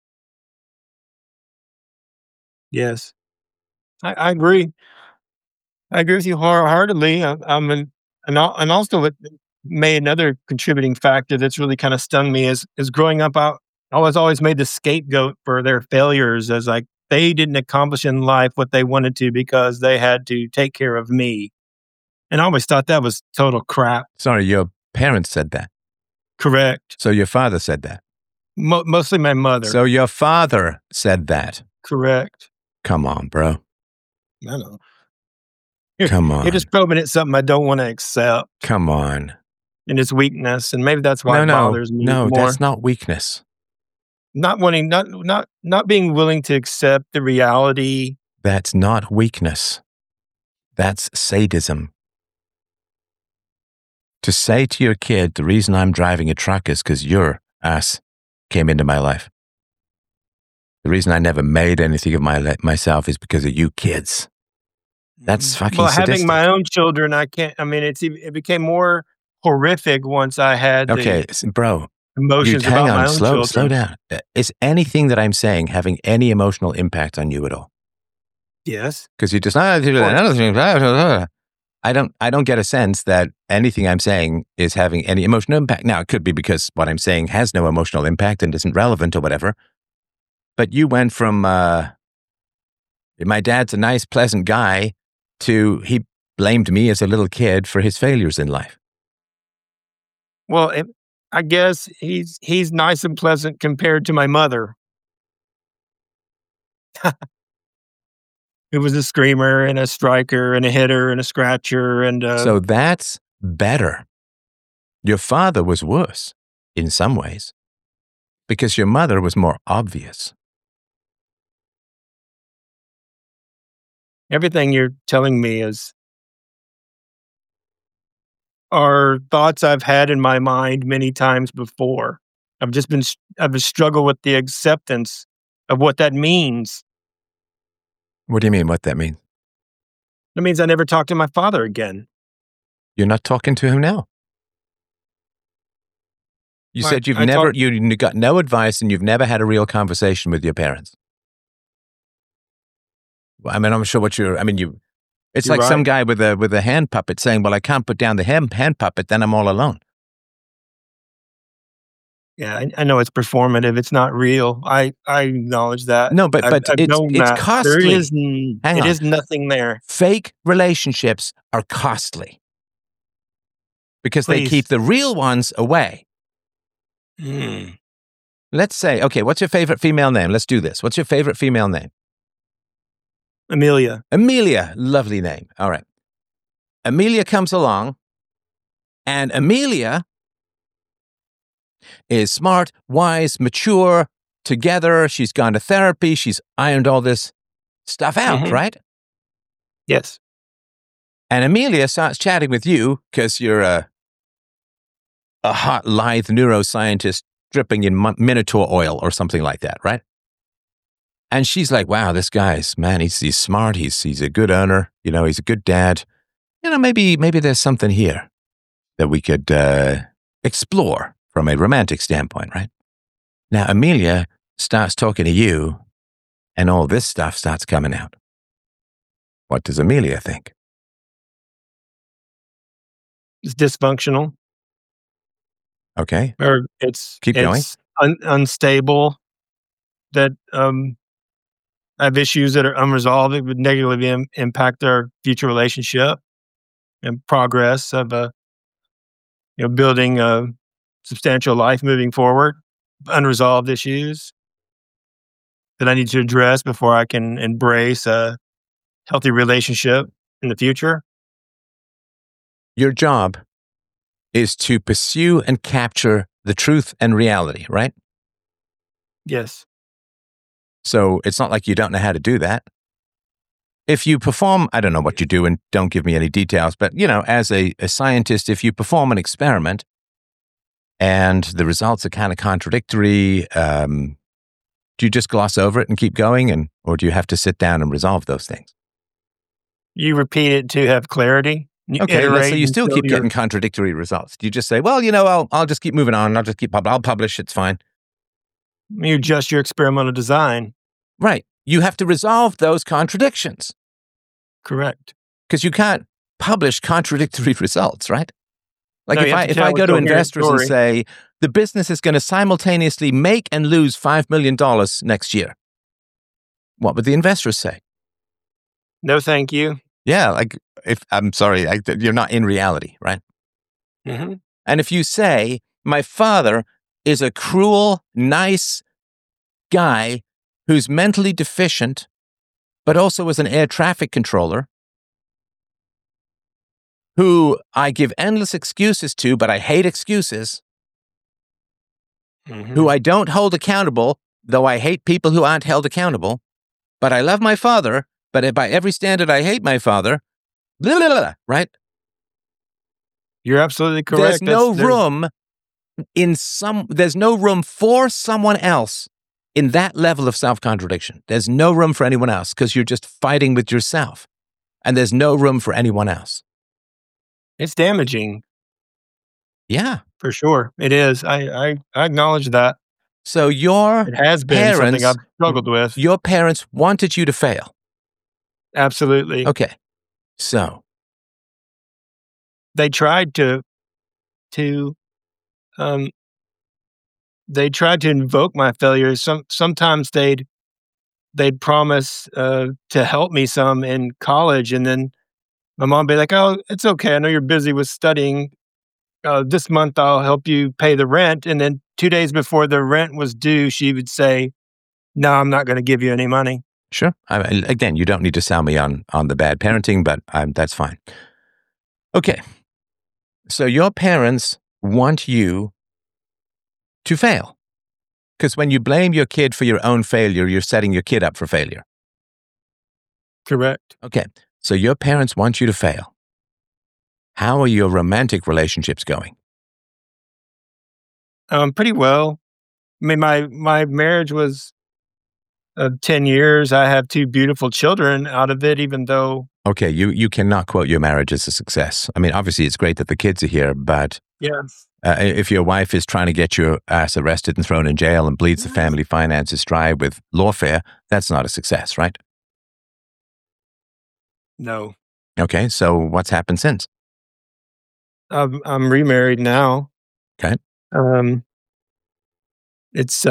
Yes, I agree. I agree with you wholeheartedly. And also what may another contributing factor that's really kind of stung me is growing up. I was always made the scapegoat for their failures, as like they didn't accomplish in life what they wanted to because they had to take care of me. And I always thought that was total crap. Sorry, your parents said that. Correct. So your father said that. Mostly my mother. So your father said that. Correct. Come on, bro. I know. Come on. You're just probing at something I don't want to accept, Come on. and its weakness, and maybe that's why it bothers me No, more. that's not weakness. Not wanting, not being willing to accept the reality. That's not weakness. That's sadism. To say to your kid, the reason I'm driving a truck is because your ass came into my life. The reason I never made anything of myself is because of you kids. That's fucking sadistic. Having my own children, I can't. I mean, it became more horrific once I had Okay, bro. emotions Hang about on, my own children. slow down. Is anything that I'm saying having any emotional impact on you at all? Yes. Because you just I don't get a sense that anything I'm saying is having any emotional impact. Now, it could be because what I'm saying has no emotional impact and isn't relevant or whatever. But you went from my dad's a nice, pleasant guy to he blamed me as a little kid for his failures in life. Well, I guess he's nice and pleasant compared to my mother. Who was a screamer and a striker and a hitter and a scratcher and So that's better. Your father was worse in some ways because your mother was more obvious. everything you're telling me are thoughts I've had in my mind many times before. I've struggled with the acceptance of what that means. What do you mean? What that means? That means I never talk to my father again. You're not talking to him now. You said you got no advice and you've never had a real conversation with your parents. I mean, I'm sure it's You're like right. some guy with a hand puppet saying, well, I can't put down the hand puppet, then I'm all alone. Yeah, I know it's performative. It's not real. I acknowledge that. No, but I've it's known that. costly. It is nothing there. Fake relationships are costly because they Please. keep the real ones away. Mm. Let's say, okay, what's your favorite female name? Let's do this. What's your favorite female name? Amelia. Amelia. Lovely name. All right. Amelia comes along, and Amelia is smart, wise, mature, together. She's gone to therapy. She's ironed all this stuff out, right? Yes. And Amelia starts chatting with you because you're a hot, lithe neuroscientist dripping in Minotaur oil or something like that, right? And she's like, wow, this guy's, man, he's smart. He's a good earner. He's a good dad. Maybe there's something here that we could explore from a romantic standpoint, right? Now, Amelia starts talking to you, and all this stuff starts coming out. What does Amelia think? It's dysfunctional, Okay, or it's keep going. unstable. That I have issues that are unresolved. It would negatively impact our future relationship and progress of building a substantial life moving forward. Unresolved issues that I need to address before I can embrace a healthy relationship in the future. Your job is to pursue and capture the truth and reality, right? Yes. So it's not like you don't know how to do that. If you perform, I don't know what you do, and don't give me any details, but, as a scientist, if you perform an experiment and the results are kind of contradictory, do you just gloss over it and keep going, or do you have to sit down and resolve those things? You repeat it to have clarity. Okay, let's say you still keep getting contradictory results. Do you just say, well, I'll just keep moving on. I'll publish. It's fine. You adjust your experimental design. Right. You have to resolve those contradictions. Correct. Because you can't publish contradictory results, right? Like No, if I go to investors and say, the business is going to simultaneously make and lose $5 million next year, what would the investors say? No, thank you. Yeah, I'm sorry, you're not in reality, right? Mm-hmm. And if you say, my father is a cruel, nice guy who's mentally deficient, but also is an air traffic controller, who I give endless excuses to, but I hate excuses, who I don't hold accountable, though I hate people who aren't held accountable, but I love my father, but by every standard I hate my father, blah, blah, blah, right? You're absolutely correct. There's no room for someone else in that level of self-contradiction. There's no room for anyone else because you're just fighting with yourself, and there's no room for anyone else. It's damaging. Yeah. For sure. It is. I acknowledge that. So it has been something I've struggled with. Your parents wanted you to fail. Absolutely. Okay. So they tried to invoke my failures. Sometimes they'd promise to help me some in college, and then my mom would be like, "Oh, it's okay. I know you're busy with studying. This month I'll help you pay the rent." And then 2 days before the rent was due, she would say, "No, I'm not going to give you any money." Sure. Again, you don't need to sell me on the bad parenting, but that's fine. Okay. So your parents want you to fail. Because when you blame your kid for your own failure, you're setting your kid up for failure. Correct. Okay. So your parents want you to fail. How are your romantic relationships going? Pretty well. I mean, my marriage was 10 years. I have 2 beautiful children out of it, even though... Okay, you cannot quote your marriage as a success. I mean, obviously it's great that the kids are here, but yes. If your wife is trying to get your ass arrested and thrown in jail and bleeds the family finances dry with lawfare, that's not a success, right? No. Okay, so what's happened since? I'm remarried now. Okay. It's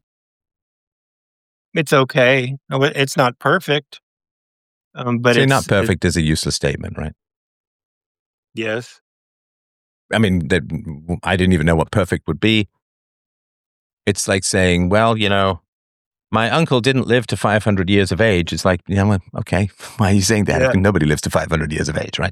okay. It's not perfect. But so not perfect is a useless statement, right? Yes. I mean, I didn't even know what perfect would be. It's like saying, well, my uncle didn't live to 500 years of age. It's like, well, okay, why are you saying that? Yeah. Nobody lives to 500 years of age, right?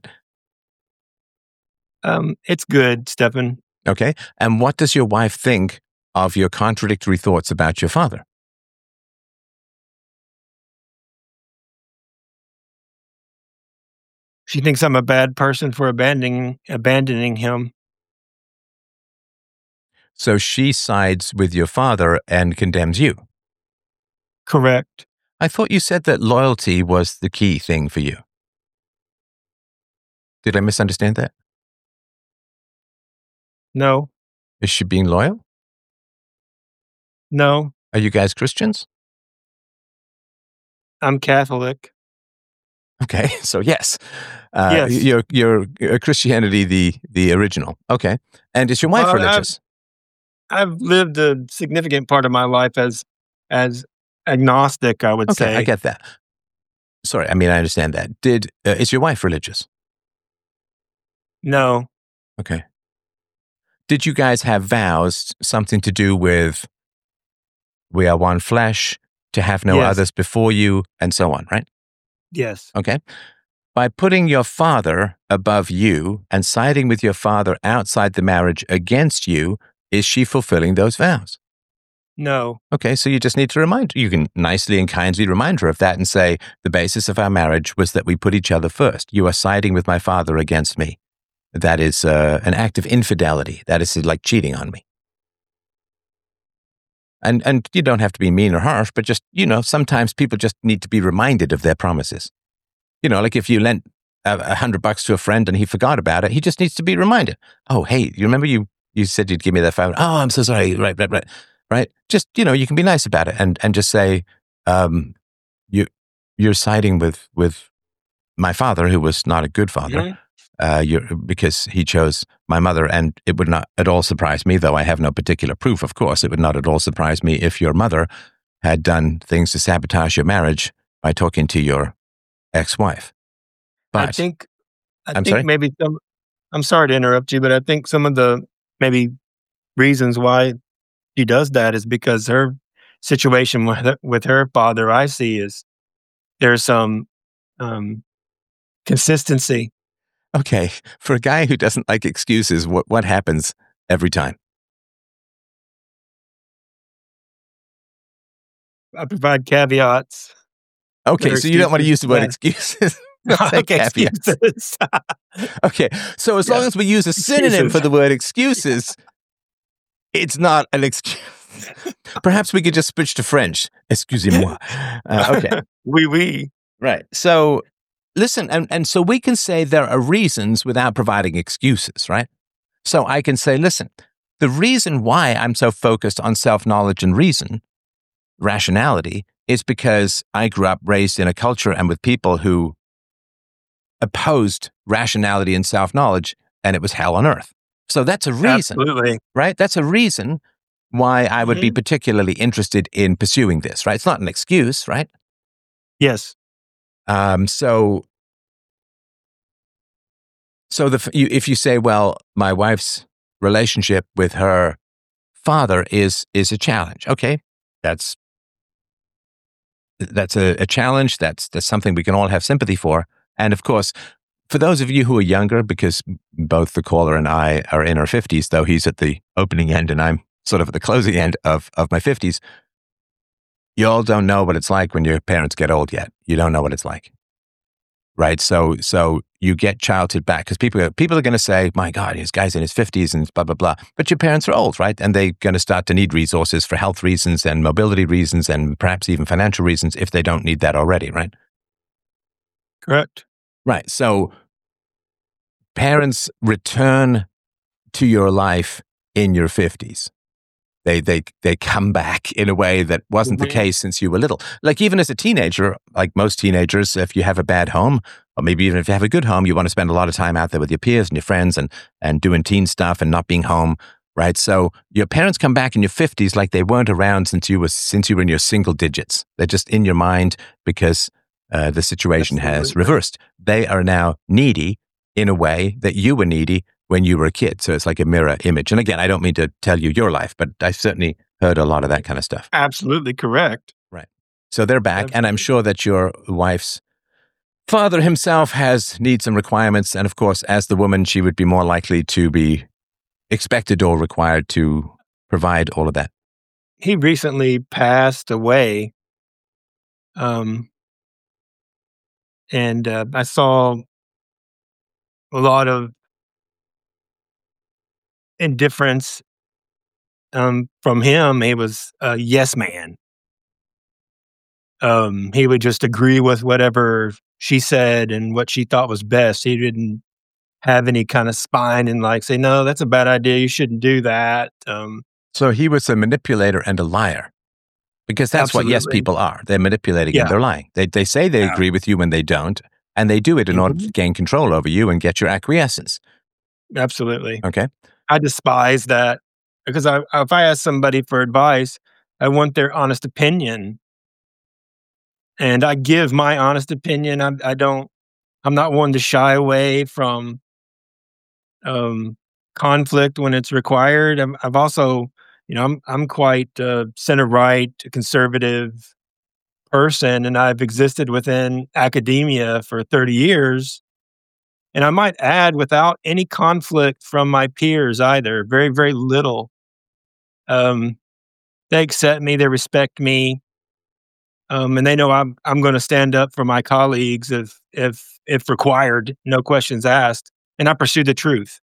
It's good, Stephan. Okay. And what does your wife think of your contradictory thoughts about your father? She thinks I'm a bad person for abandoning him. So she sides with your father and condemns you. Correct. I thought you said that loyalty was the key thing for you. Did I misunderstand that? No, Is she being loyal? no, Are you guys Christians? I'm Catholic. Okay, so yes, Yes. you're Christianity, the original. Okay, and is your wife Well, religious? I've lived a significant part of my life as agnostic, I would Okay, I say. get that. Sorry, I mean I understand that. Did is your wife religious? No. Okay. Did you guys have vows, something to do with we are one flesh, to have no Yes. others before you, and so on, right? Yes. Okay. By putting your father above you and siding with your father outside the marriage against you, is she fulfilling those vows? No. Okay, so you just need to you can nicely and kindly remind her of that and say, the basis of our marriage was that we put each other first. You are siding with my father against me. That is an act of infidelity. That is like cheating on me. And you don't have to be mean or harsh, but just, sometimes people just need to be reminded of their promises. Like if you lent $100 to a friend and he forgot about it, he just needs to be reminded. Oh, hey, you remember you said you'd give me that $500? Oh, I'm so sorry. Right. Just, you can be nice about it and just say, um, you're siding with my father, who was not a good father, Mhm. because he chose my mother. And it would not at all surprise me, though I have no particular proof, of course, it would not at all surprise me if your mother had done things to sabotage your marriage by talking to your ex-wife. I But think I I'm think sorry? maybe some I'm sorry to interrupt you, but I think some of the maybe reasons why she does that is because her situation with her father, I see, is there's some um, consistency. Okay. For a guy who doesn't like excuses, what happens every time? I provide caveats that Okay, are so you don't want to excuses. use the word Yeah. excuses. You'll say Okay, caveats. excuses. Okay, so as long Yeah, as we use a synonym excuses. for the word excuses, it's not an excuse. Perhaps we could just switch to French. Excusez-moi. Okay, Oui, oui. right. So listen, and so we can say there are reasons without providing excuses, right? So I can say, listen, the reason why I'm so focused on self-knowledge and rationality, is because I grew up raised in a culture and with people who opposed rationality and self-knowledge, and it was hell on earth. So that's a reason, Absolutely. right? That's a reason why I would be Mhm. particularly interested in pursuing this, right? It's not an excuse, right? Yes. So if you say, well, my wife's relationship with her father is a challenge. Okay, that's a challenge. That's something we can all have sympathy for. And of course, for those of you who are younger, because both the caller and I are in our 50s, though he's at the opening end and I'm sort of at the closing end of my 50s, you all don't know what it's like when your parents get old yet. You don't know what it's like. Right. So you get childhood back because people are going to say, my God, this guy's in his 50s and blah, blah, blah. But your parents are old, right? And they're going to start to need resources for health reasons and mobility reasons and perhaps even financial reasons if they don't need that already, right? Correct. Right. So parents return to your life in your 50s. They come back in a way that wasn't the Mhm. case since you were little. Like even as a teenager, like most teenagers, if you have a bad home, or maybe even if you have a good home, you want to spend a lot of time out there with your peers and your friends and doing teen stuff and not being home, right? So your parents come back in your 50s like they weren't around since you were in your single digits. They're just in your mind because the situation has Absolutely. reversed. They are now needy in a way that you were needy when you were a kid. So it's like a mirror image. And again, I don't mean to tell you your life, but I certainly heard a lot of that kind of stuff. Absolutely correct. Right. So they're back. And I'm Absolutely. sure that your wife's father himself has needs and requirements. And of course, as the woman, she would be more likely to be expected or required to provide all of that. He recently passed away, um, and, I saw a lot of indifference, from him. He was a yes man. He would just agree with whatever she said and what she thought was best. He didn't have any kind of spine and like say, "No, that's a bad idea. You shouldn't do that." So he was a manipulator and a liar. Because that's what yes Absolutely. people are. They're manipulating and Yeah. they're lying. They say they Yeah. agree with you when they don't, and they do it in order to Mhm. gain control over you and get your acquiescence. Absolutely. Okay? I despise that because if I ask somebody for advice, I want their honest opinion, and I give my honest opinion. I don't. I'm not one to shy away from um, conflict when it's required. I've also, I'm quite center right, conservative person, and I've existed within academia for 30 years. And I might add, without any conflict from my peers either, very, very little. Um, they accept me, they respect me, and they know I'm going to stand up for my colleagues if required, no questions asked, and I pursue the truth.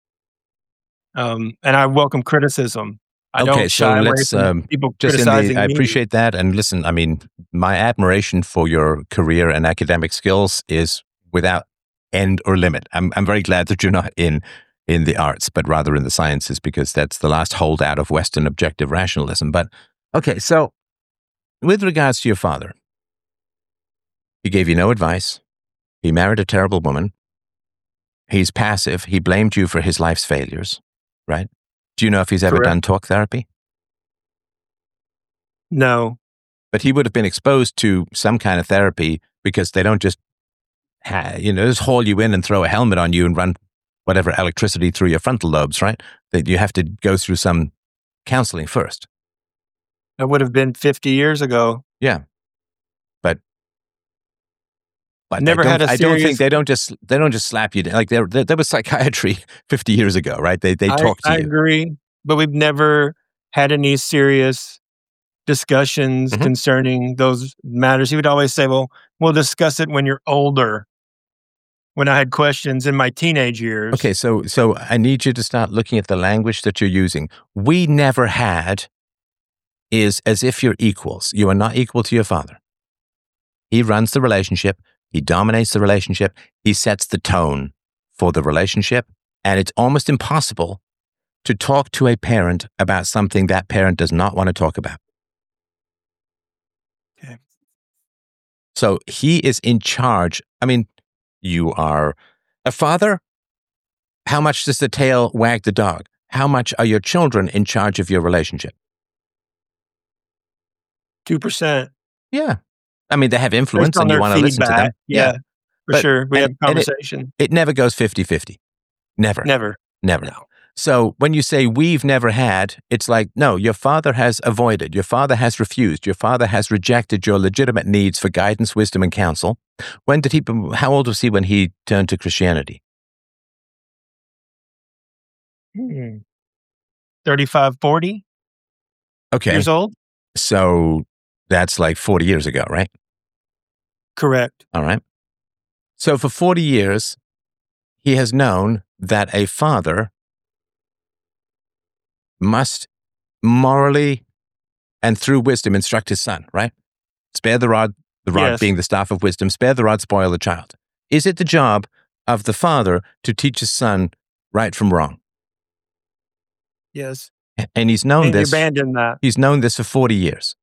And I welcome criticism. I Okay, don't so shy away let's from people just in the I criticizing me. appreciate that. And listen, I mean, my admiration for your career and academic skills is without end or limit. I'm very glad that you're not in the arts, but rather in the sciences, because that's the last holdout of Western objective rationalism. But okay, so with regards to your father, he gave you no advice. He married a terrible woman. He's passive. He blamed you for his life's failures, right? Do you know if he's ever Correct. done talk therapy? No. But he would have been exposed to some kind of therapy because they don't just, just haul you in and throw a helmet on you and run whatever electricity through your frontal lobes, right? That you have to go through some counseling first. That would have been 50 years ago. Yeah. But Never had a I don't think serious. they don't just slap you down. Like there was psychiatry 50 years ago, right? They talk to I you. agree, but we've never had any serious discussions Mhm. concerning those matters. He would always say, "Well, we'll discuss it when you're older." When I had questions in my teenage Okay, years. so I need you to start looking at the language that you're using. We never had is as if you're equals. You are not equal to your father. He runs the relationship. He dominates the relationship. He sets the tone for the relationship. And it's almost impossible to talk to a parent about something that parent does not want to talk about. Okay. So he is in charge. I mean, you are a father. How much does the tail wag the dog? How much are your children in charge of your relationship? 2% Yeah. I mean, they have based influence on and you their want to listen to feedback. them. Yeah. Yeah, for But, sure. We have and conversation. it never goes 50-50. Never. Never. Never. No. So when you say we've never had, it's like, no, your father has avoided, your father has refused, your father has rejected your legitimate needs for guidance, wisdom, and counsel. How old was he when he turned to Christianity? 35, 40 Okay. years old? So that's like 40 years ago, right? Correct. All right. So for 40 years, he has known that a father must morally and through wisdom instruct his son, right? Spare the rod Yes. being the staff of wisdom, spare the rod, spoil the child. Is it the job of the father to teach his son right from wrong? Yes. And he's known And you this. abandon that. He's known this for 40 years.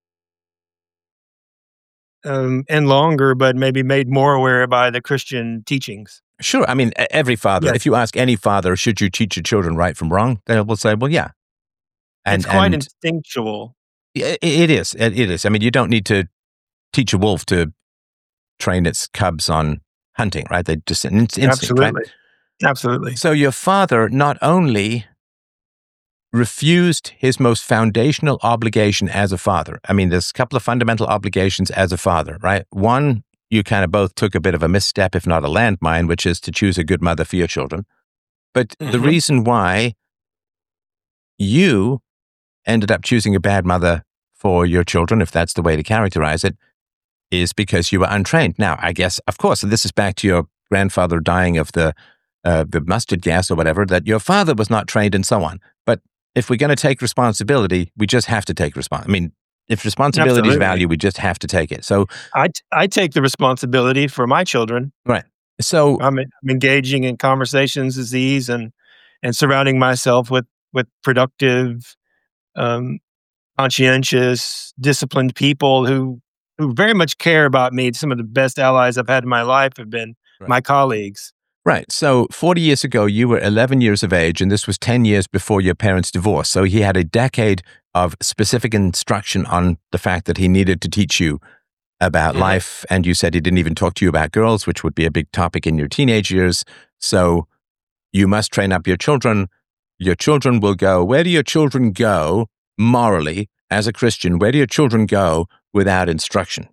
And longer, but maybe made more aware by the Christian teachings. Sure. I mean, every father, Yes. if you ask any father, should you teach your children right from wrong? They will say, well, yeah. It's quite instinctual. It is. It is. I mean, you don't need to teach a wolf to train its cubs on hunting, right? They just instinct, Absolutely. right? Absolutely. So your father not only refused his most foundational obligation as a father. I mean, there's a couple of fundamental obligations as a father, right? One, you kind of both took a bit of a misstep, if not a landmine, which is to choose a good mother for your children. But the reason why you ended up choosing a bad mother for your children, if that's the way to characterize it, is because you were untrained. Now, I guess, of course, and this is back to your grandfather dying of the mustard gas or whatever, that your father was not trained and so on. But if we're going to take responsibility, we just have to take responsibility. I mean, If responsibility is Absolutely. value, we just have to take it. So, I take the responsibility for my children. right. So, I'm engaging in conversations as these and surrounding myself with productive, um, conscientious, disciplined people who very much care about me. Some of the best allies I've had in my life have been right. my colleagues. Right. So 40 years ago, you were 11 years of age, and this was 10 years before your parents' divorce. So he had a decade of specific instruction on the fact that he needed to teach you about Mhm. life. And you said he didn't even talk to you about girls, which would be a big topic in your teenage years. So you must train up your children. Your children will go. Where do your children go morally as a Christian? Where do your children go without instruction?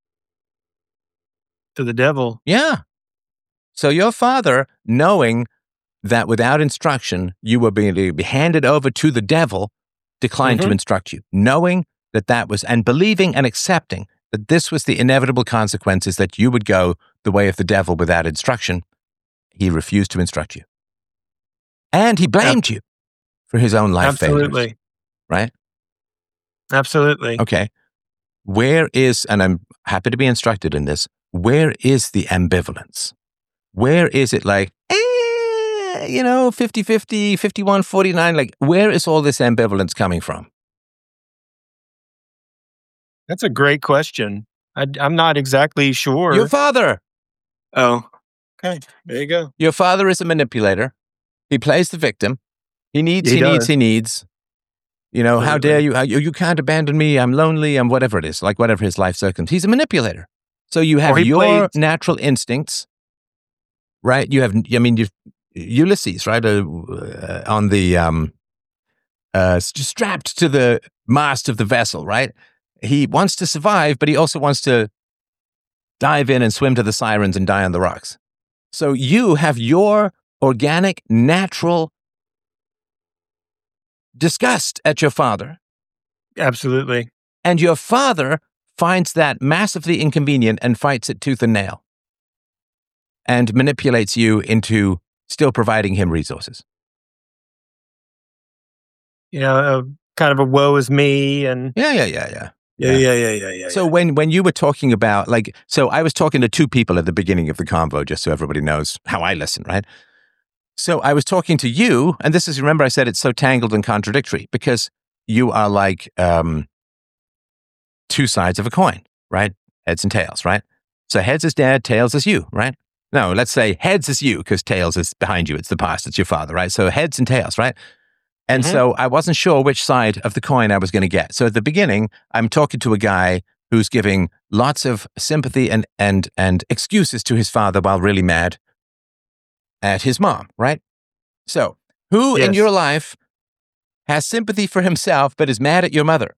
To the devil. Yeah. So your father, knowing that without instruction, you were being to be handed over to the devil, declined to Mhm. instruct you, knowing that that was, and believing and accepting that this was the inevitable consequences that you would go the way of the devil without instruction. He refused to instruct you. And he Ab blamed you for his own life failures, absolutely. right? Absolutely. Okay. Where is, and I'm happy to be instructed in this, where is the ambivalence? Where is it like, 50-50, 51-49? Like, where is all this ambivalence coming from? That's a great question. I'm not exactly Your sure. father. Oh, okay. There you go. Your father is a manipulator. He plays the victim. He needs, He he needs, does. he needs. How dare Absolutely. you? You can't abandon me. I'm lonely. I'm whatever it is, like whatever his life circumstance. He's a manipulator. So you Or have he played your natural instincts, right? You have, you've Ulysses, right? On the, strapped to the mast of the vessel, right? He wants to survive, but he also wants to dive in and swim to the sirens and die on the rocks. So you have your organic, natural disgust at your father. absolutely. And your father finds that massively inconvenient and fights it tooth and nail and manipulates you into still providing him resources. Kind of a woe is me and Yeah. yeah. So when you were talking about so I was talking to two people at the beginning of the convo, just so everybody knows how I listen, right? So I was talking to you, and this is, remember I said it's so tangled and contradictory because you are like two sides of a coin, right? Heads and tails, right? So heads is dad, tails is you, right? No, let's say heads is you because tails is behind you. It's the past. It's your father, right? So heads and tails, right? And Mhm. so I wasn't sure which side of the coin I was going to get. So at the beginning, I'm talking to a guy who's giving lots of sympathy and excuses to his father while really mad at his mom, right? So who in your Yes. life has sympathy for himself but is mad at your mother?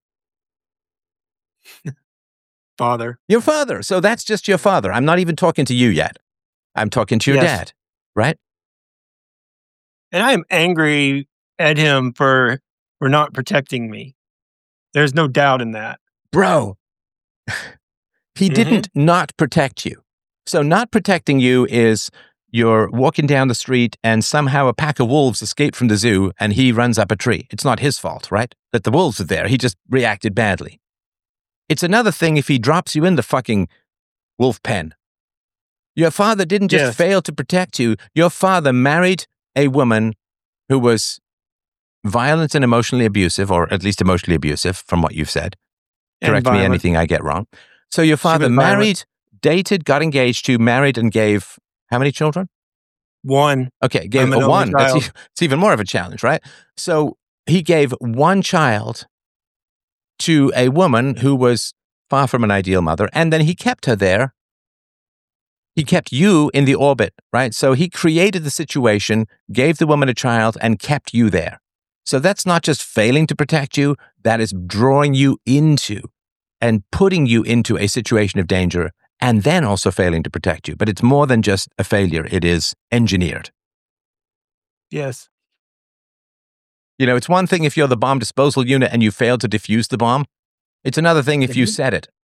Father. Your father. So that's just your father. I'm not even talking to you yet. I'm talking to your Yes. dad, right? And I am angry at him for not protecting me. There's no doubt in that. Bro, he Mhm. didn't not protect you. So not protecting you is you're walking down the street and somehow a pack of wolves escaped from the zoo and he runs up a tree. It's not his fault, right? That the wolves are there. He just reacted badly. It's another thing if he drops you in the fucking wolf pen. Your father didn't just Yes. fail to protect you. Your father married a woman who was violent and emotionally abusive, or at least emotionally abusive from what you've said. And Correct me violent. anything I get wrong. So your She father was violent. married, dated, got engaged to, married, and gave how many children? One. Okay, gave I'm an a only one. child. It's even more of a challenge, right? So he gave one child to a woman who was far from an ideal mother, and then he kept her there. He kept you in the orbit, right? So he created the situation, gave the woman a child, and kept you there. So that's not just failing to protect you, that is drawing you into and putting you into a situation of danger and then also failing to protect you. But it's more than just a failure, it is engineered. Yes. It's one thing if you're the bomb disposal unit and you fail to defuse the bomb. It's another thing if you Mhm. set it.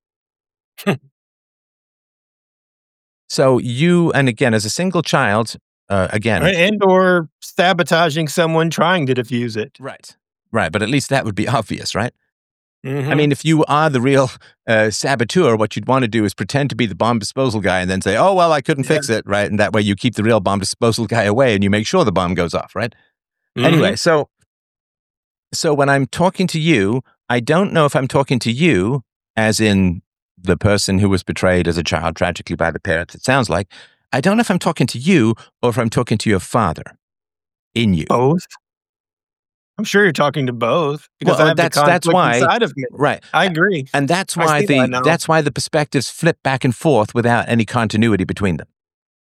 So you, and again, as a single child, again. And or sabotaging someone trying to defuse it. Right. Right. But at least that would be obvious, right? I mean, if you are the real saboteur, what you'd want to do is pretend to be the bomb disposal guy and then say, oh, well, I couldn't Yeah. fix it, right? And that way you keep the real bomb disposal guy away and you make sure the bomb goes off, right? Mhm. Anyway, so when I'm talking to you, I don't know if I'm talking to you as in the person who was betrayed as a child tragically by the parents, it sounds like. I don't know if I'm talking to you or if I'm talking to your father in you. Both. I'm sure you're talking to both because Well, I have the that's conflict why, inside of me. right? I agree. And that's I why see that now. that's why the perspectives flip back and forth without any continuity between them.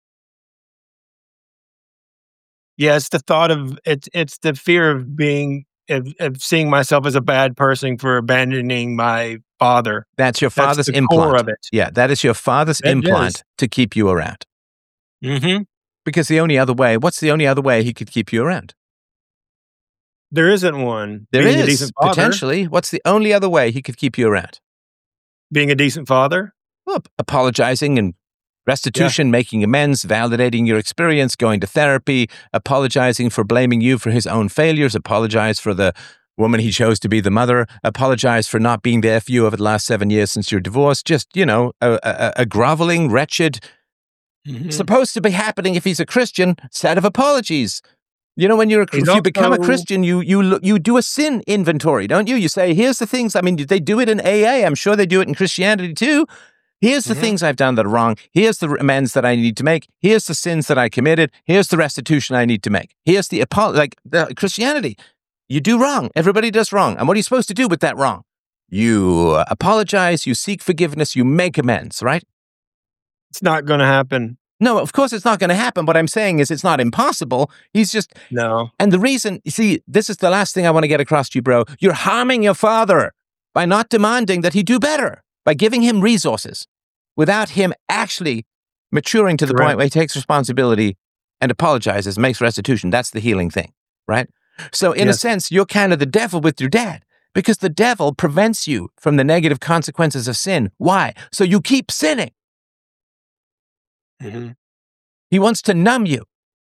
Yeah, it's the thought of it's the fear of being of seeing myself as a bad person for abandoning my father. That's your That's father's the implant. core of it. Yeah, that is your father's It implant is. to keep you around. Mm-hmm. Because what's the only other way he could keep you around? There isn't one. There being a is, decent father. potentially. What's the only other way he could keep you around? Being a decent father. Well, apologizing and restitution, making amends, validating your experience, going to therapy, apologizing for blaming you for his own failures, apologize for the woman he chose to be the mother, apologize for not being there for you over the last 7 years since your divorce. Just, a groveling, wretched, supposed to be happening if he's a Christian, set of apologies. When if you become a Christian, you do a sin inventory, don't you? You say, here's the things. I mean, they do it in AA. I'm sure they do it in Christianity too. Here's the things I've done that are wrong. Here's the amends that I need to make. Here's the sins that I committed. Here's the restitution I need to make. Here's the Christianity. You do wrong. Everybody does wrong. And what are you supposed to do with that wrong? You apologize. You seek forgiveness. You make amends, right? It's not going to happen. No, of course it's not going to happen. What I'm saying is it's not impossible. He's just... No. And the reason, you see, this is the last thing I want to get across to you, bro. You're harming your father by not demanding that he do better, by giving him resources without him actually maturing to the point where he takes responsibility and apologizes, makes restitution. That's the healing thing, right? So in a sense, you're kind of the devil with your dad because the devil prevents you from the negative consequences of sin. Why? So you keep sinning. Mm-hmm. He wants to numb you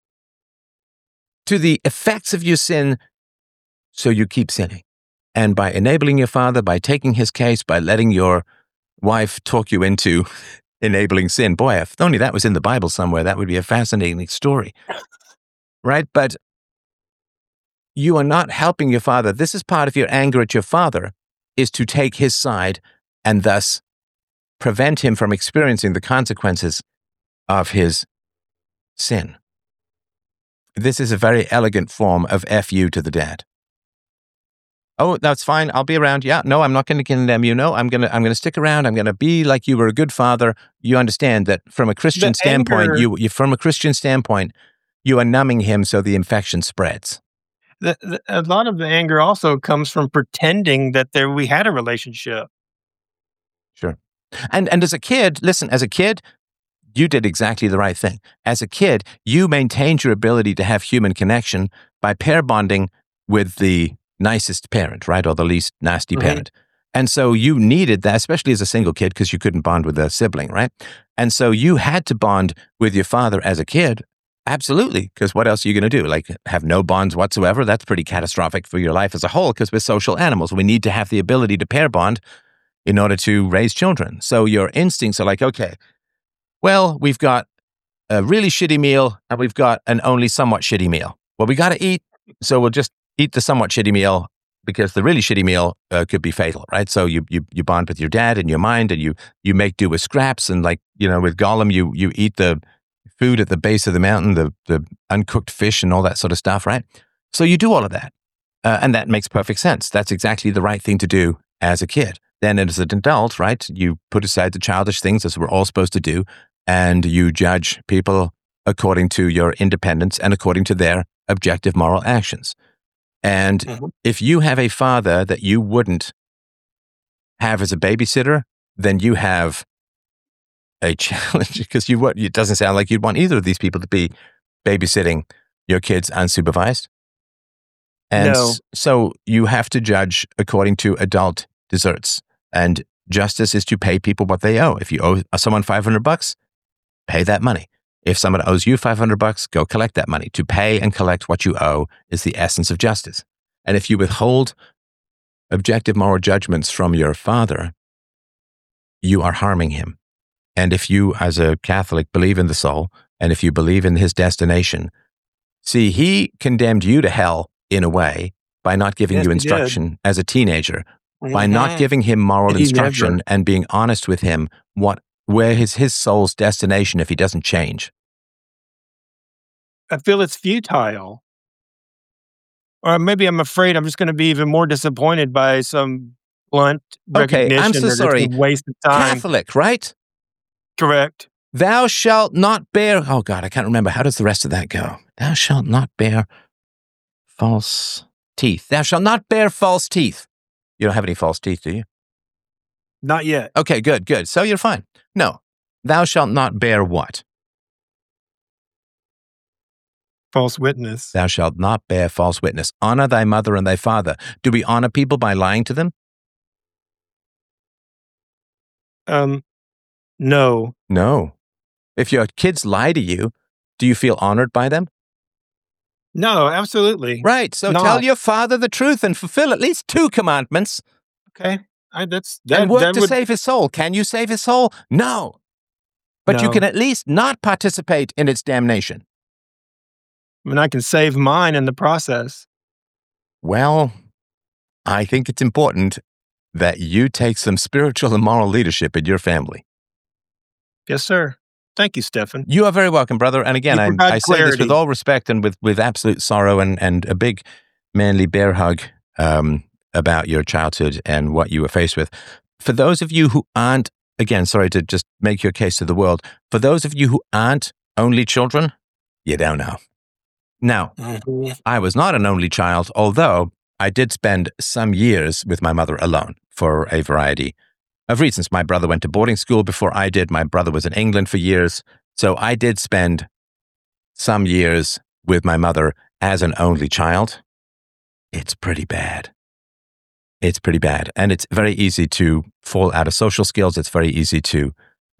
to the effects of your sin, so you keep sinning. And by enabling your father, by taking his case, by letting your wife talk you into enabling sin, boy, if only that was in the Bible somewhere, that would be a fascinating story, right? But you are not helping your father. This is part of your anger at your father, is to take his side and thus prevent him from experiencing the consequences of his sin. This is a very elegant form of FU to the dad. Oh, that's fine. I'll be around. Yeah, no, I'm not going to condemn you. No, I'm going to stick around. I'm going to be like you were a good father. You understand that from a Christian standpoint, from a Christian standpoint, you are numbing him so the infection spreads. A lot of the anger also comes from pretending that we had a relationship. Sure. And as a kid, listen, as a kid, you did exactly the right thing. As a kid, you maintained your ability to have human connection by pair bonding with the nicest parent, right? Or the least nasty parent. And so you needed that, especially as a single kid, because you couldn't bond with a sibling, right? And so you had to bond with your father as a kid. Absolutely. Because what else are you going to do? Like have no bonds whatsoever? That's pretty catastrophic for your life as a whole, because we're social animals. We need to have the ability to pair bond in order to raise children. So your instincts are like, okay, well, we've got a really shitty meal and we've got an only somewhat shitty meal. Well, we got to eat, so we'll just eat the somewhat shitty meal because the really shitty meal could be fatal, right? So you bond with your dad in your mind and you make do with scraps and with Gollum, you eat the food at the base of the mountain, the uncooked fish and all that sort of stuff, right? So you do all of that. And that makes perfect sense. That's exactly the right thing to do as a kid. Then as an adult, right, you put aside the childish things as we're all supposed to do, and you judge people according to your independence and according to their objective moral actions. And if you have a father that you wouldn't have as a babysitter, then you have a challenge because it doesn't sound like you'd want either of these people to be babysitting your kids unsupervised. And so you have to judge according to adult deserts. And justice is to pay people what they owe. If you owe someone $500, pay that money. If someone owes you $500, go collect that money. To pay and collect what you owe is the essence of justice. And if you withhold objective moral judgments from your father, you are harming him. And if you, as a Catholic, believe in the soul, and if you believe in his destination, see, he condemned you to hell in a way by not giving Yes, you he did. instruction as a teenager, by not Mhm. giving him moral And he instruction never. and being honest with him where his soul's destination if he doesn't change. I feel it's futile. Or maybe I'm afraid I'm just gonna be even more disappointed by some blunt Okay, I'm recognition so that it's a sorry. waste of time. Catholic, right? Correct. Thou shalt not bear, oh God, I can't remember. How does the rest of that go? Thou shalt not bear false teeth. Thou shalt not bear false teeth. You don't have any false teeth, do you? Not yet. Okay, good. So you're fine. No. Thou shalt not bear what? False witness. Thou shalt not bear false witness. Honor thy mother and thy father. Do we honor people by lying to them? No. No. If your kids lie to you, do you feel honored by them? No, absolutely. Right. So Not. tell your father the truth and fulfill at least 2 commandments Okay. That and work to would save his soul. Can you save his soul? No. But you No. can at least not participate in its damnation. I mean, I can save mine in the process. Well, I think it's important that you take some spiritual and moral leadership in your family. Yes, sir. Thank you, Stephen. You are very welcome, brother. And again, You I provide say this with clarity. all respect and with absolute sorrow and a big manly bear hug about your childhood and what you were faced with. For those of you who aren't, again, sorry to just make your case to the world, for those of you who aren't only children, you don't know. Now, I was not an only child, although I did spend some years with my mother alone for a variety of reasons. My brother went to boarding school before I did. My brother was in England for years. So I did spend some years with my mother as an only child. It's pretty bad. It's pretty bad. And it's very easy to fall out of social skills. It's very easy to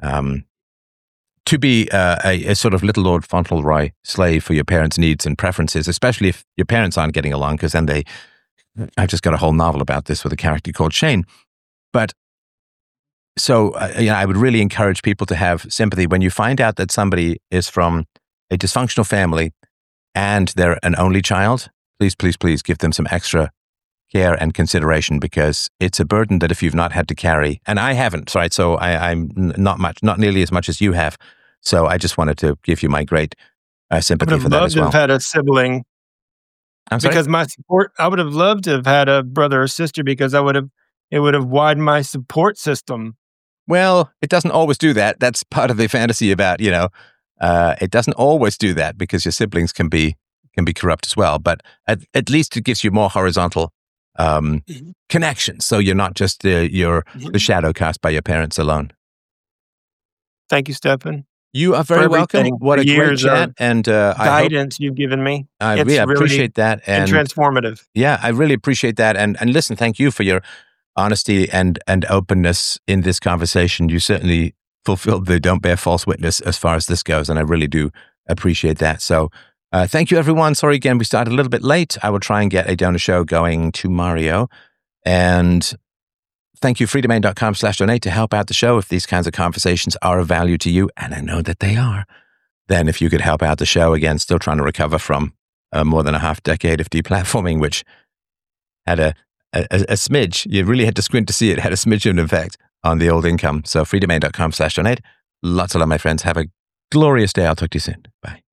be a sort of little Lord Fauntleroy slave for your parents' needs and preferences, especially if your parents aren't getting along, because then I've just got a whole novel about this with a character called Shane. But so, I would really encourage people to have sympathy when you find out that somebody is from a dysfunctional family and they're an only child. Please give them some extra care and consideration, because it's a burden that if you've not had to carry, and I haven't, right? So I'm not nearly as much as you have. So I just wanted to give you my great sympathy for that as well. I would have loved to have had a sibling I'm sorry? because my support. I would have loved to have had a brother or sister because it would have widened my support system. Well, it doesn't always do that. That's part of the fantasy about, it doesn't always do that because your siblings can be corrupt as well. But at least it gives you more horizontal connections. So you're not just the shadow cast by your parents alone. Thank you, Stephen. You are very welcome. everything, What for a great years chat. of And Guidance you've given me. I It's really really appreciate that. And And transformative. yeah, I really appreciate that. And listen, thank you for your honesty and openness in this conversation. You certainly fulfilled the don't bear false witness as far as this goes. And I really do appreciate that. So thank you, everyone. Sorry again, we started a little bit late. I will try and get a donor show going tomorrow. And thank you, freedomain.com/donate to help out the show. If these kinds of conversations are of value to you, and I know that they are, then if you could help out the show, again, still trying to recover from more than a half decade of deplatforming, which had a smidge, you really had to squint to see it, had a smidge of an effect on the old income. So freedomain.com/donate. Lots of love, my friends. Have a glorious day. I'll talk to you soon. Bye.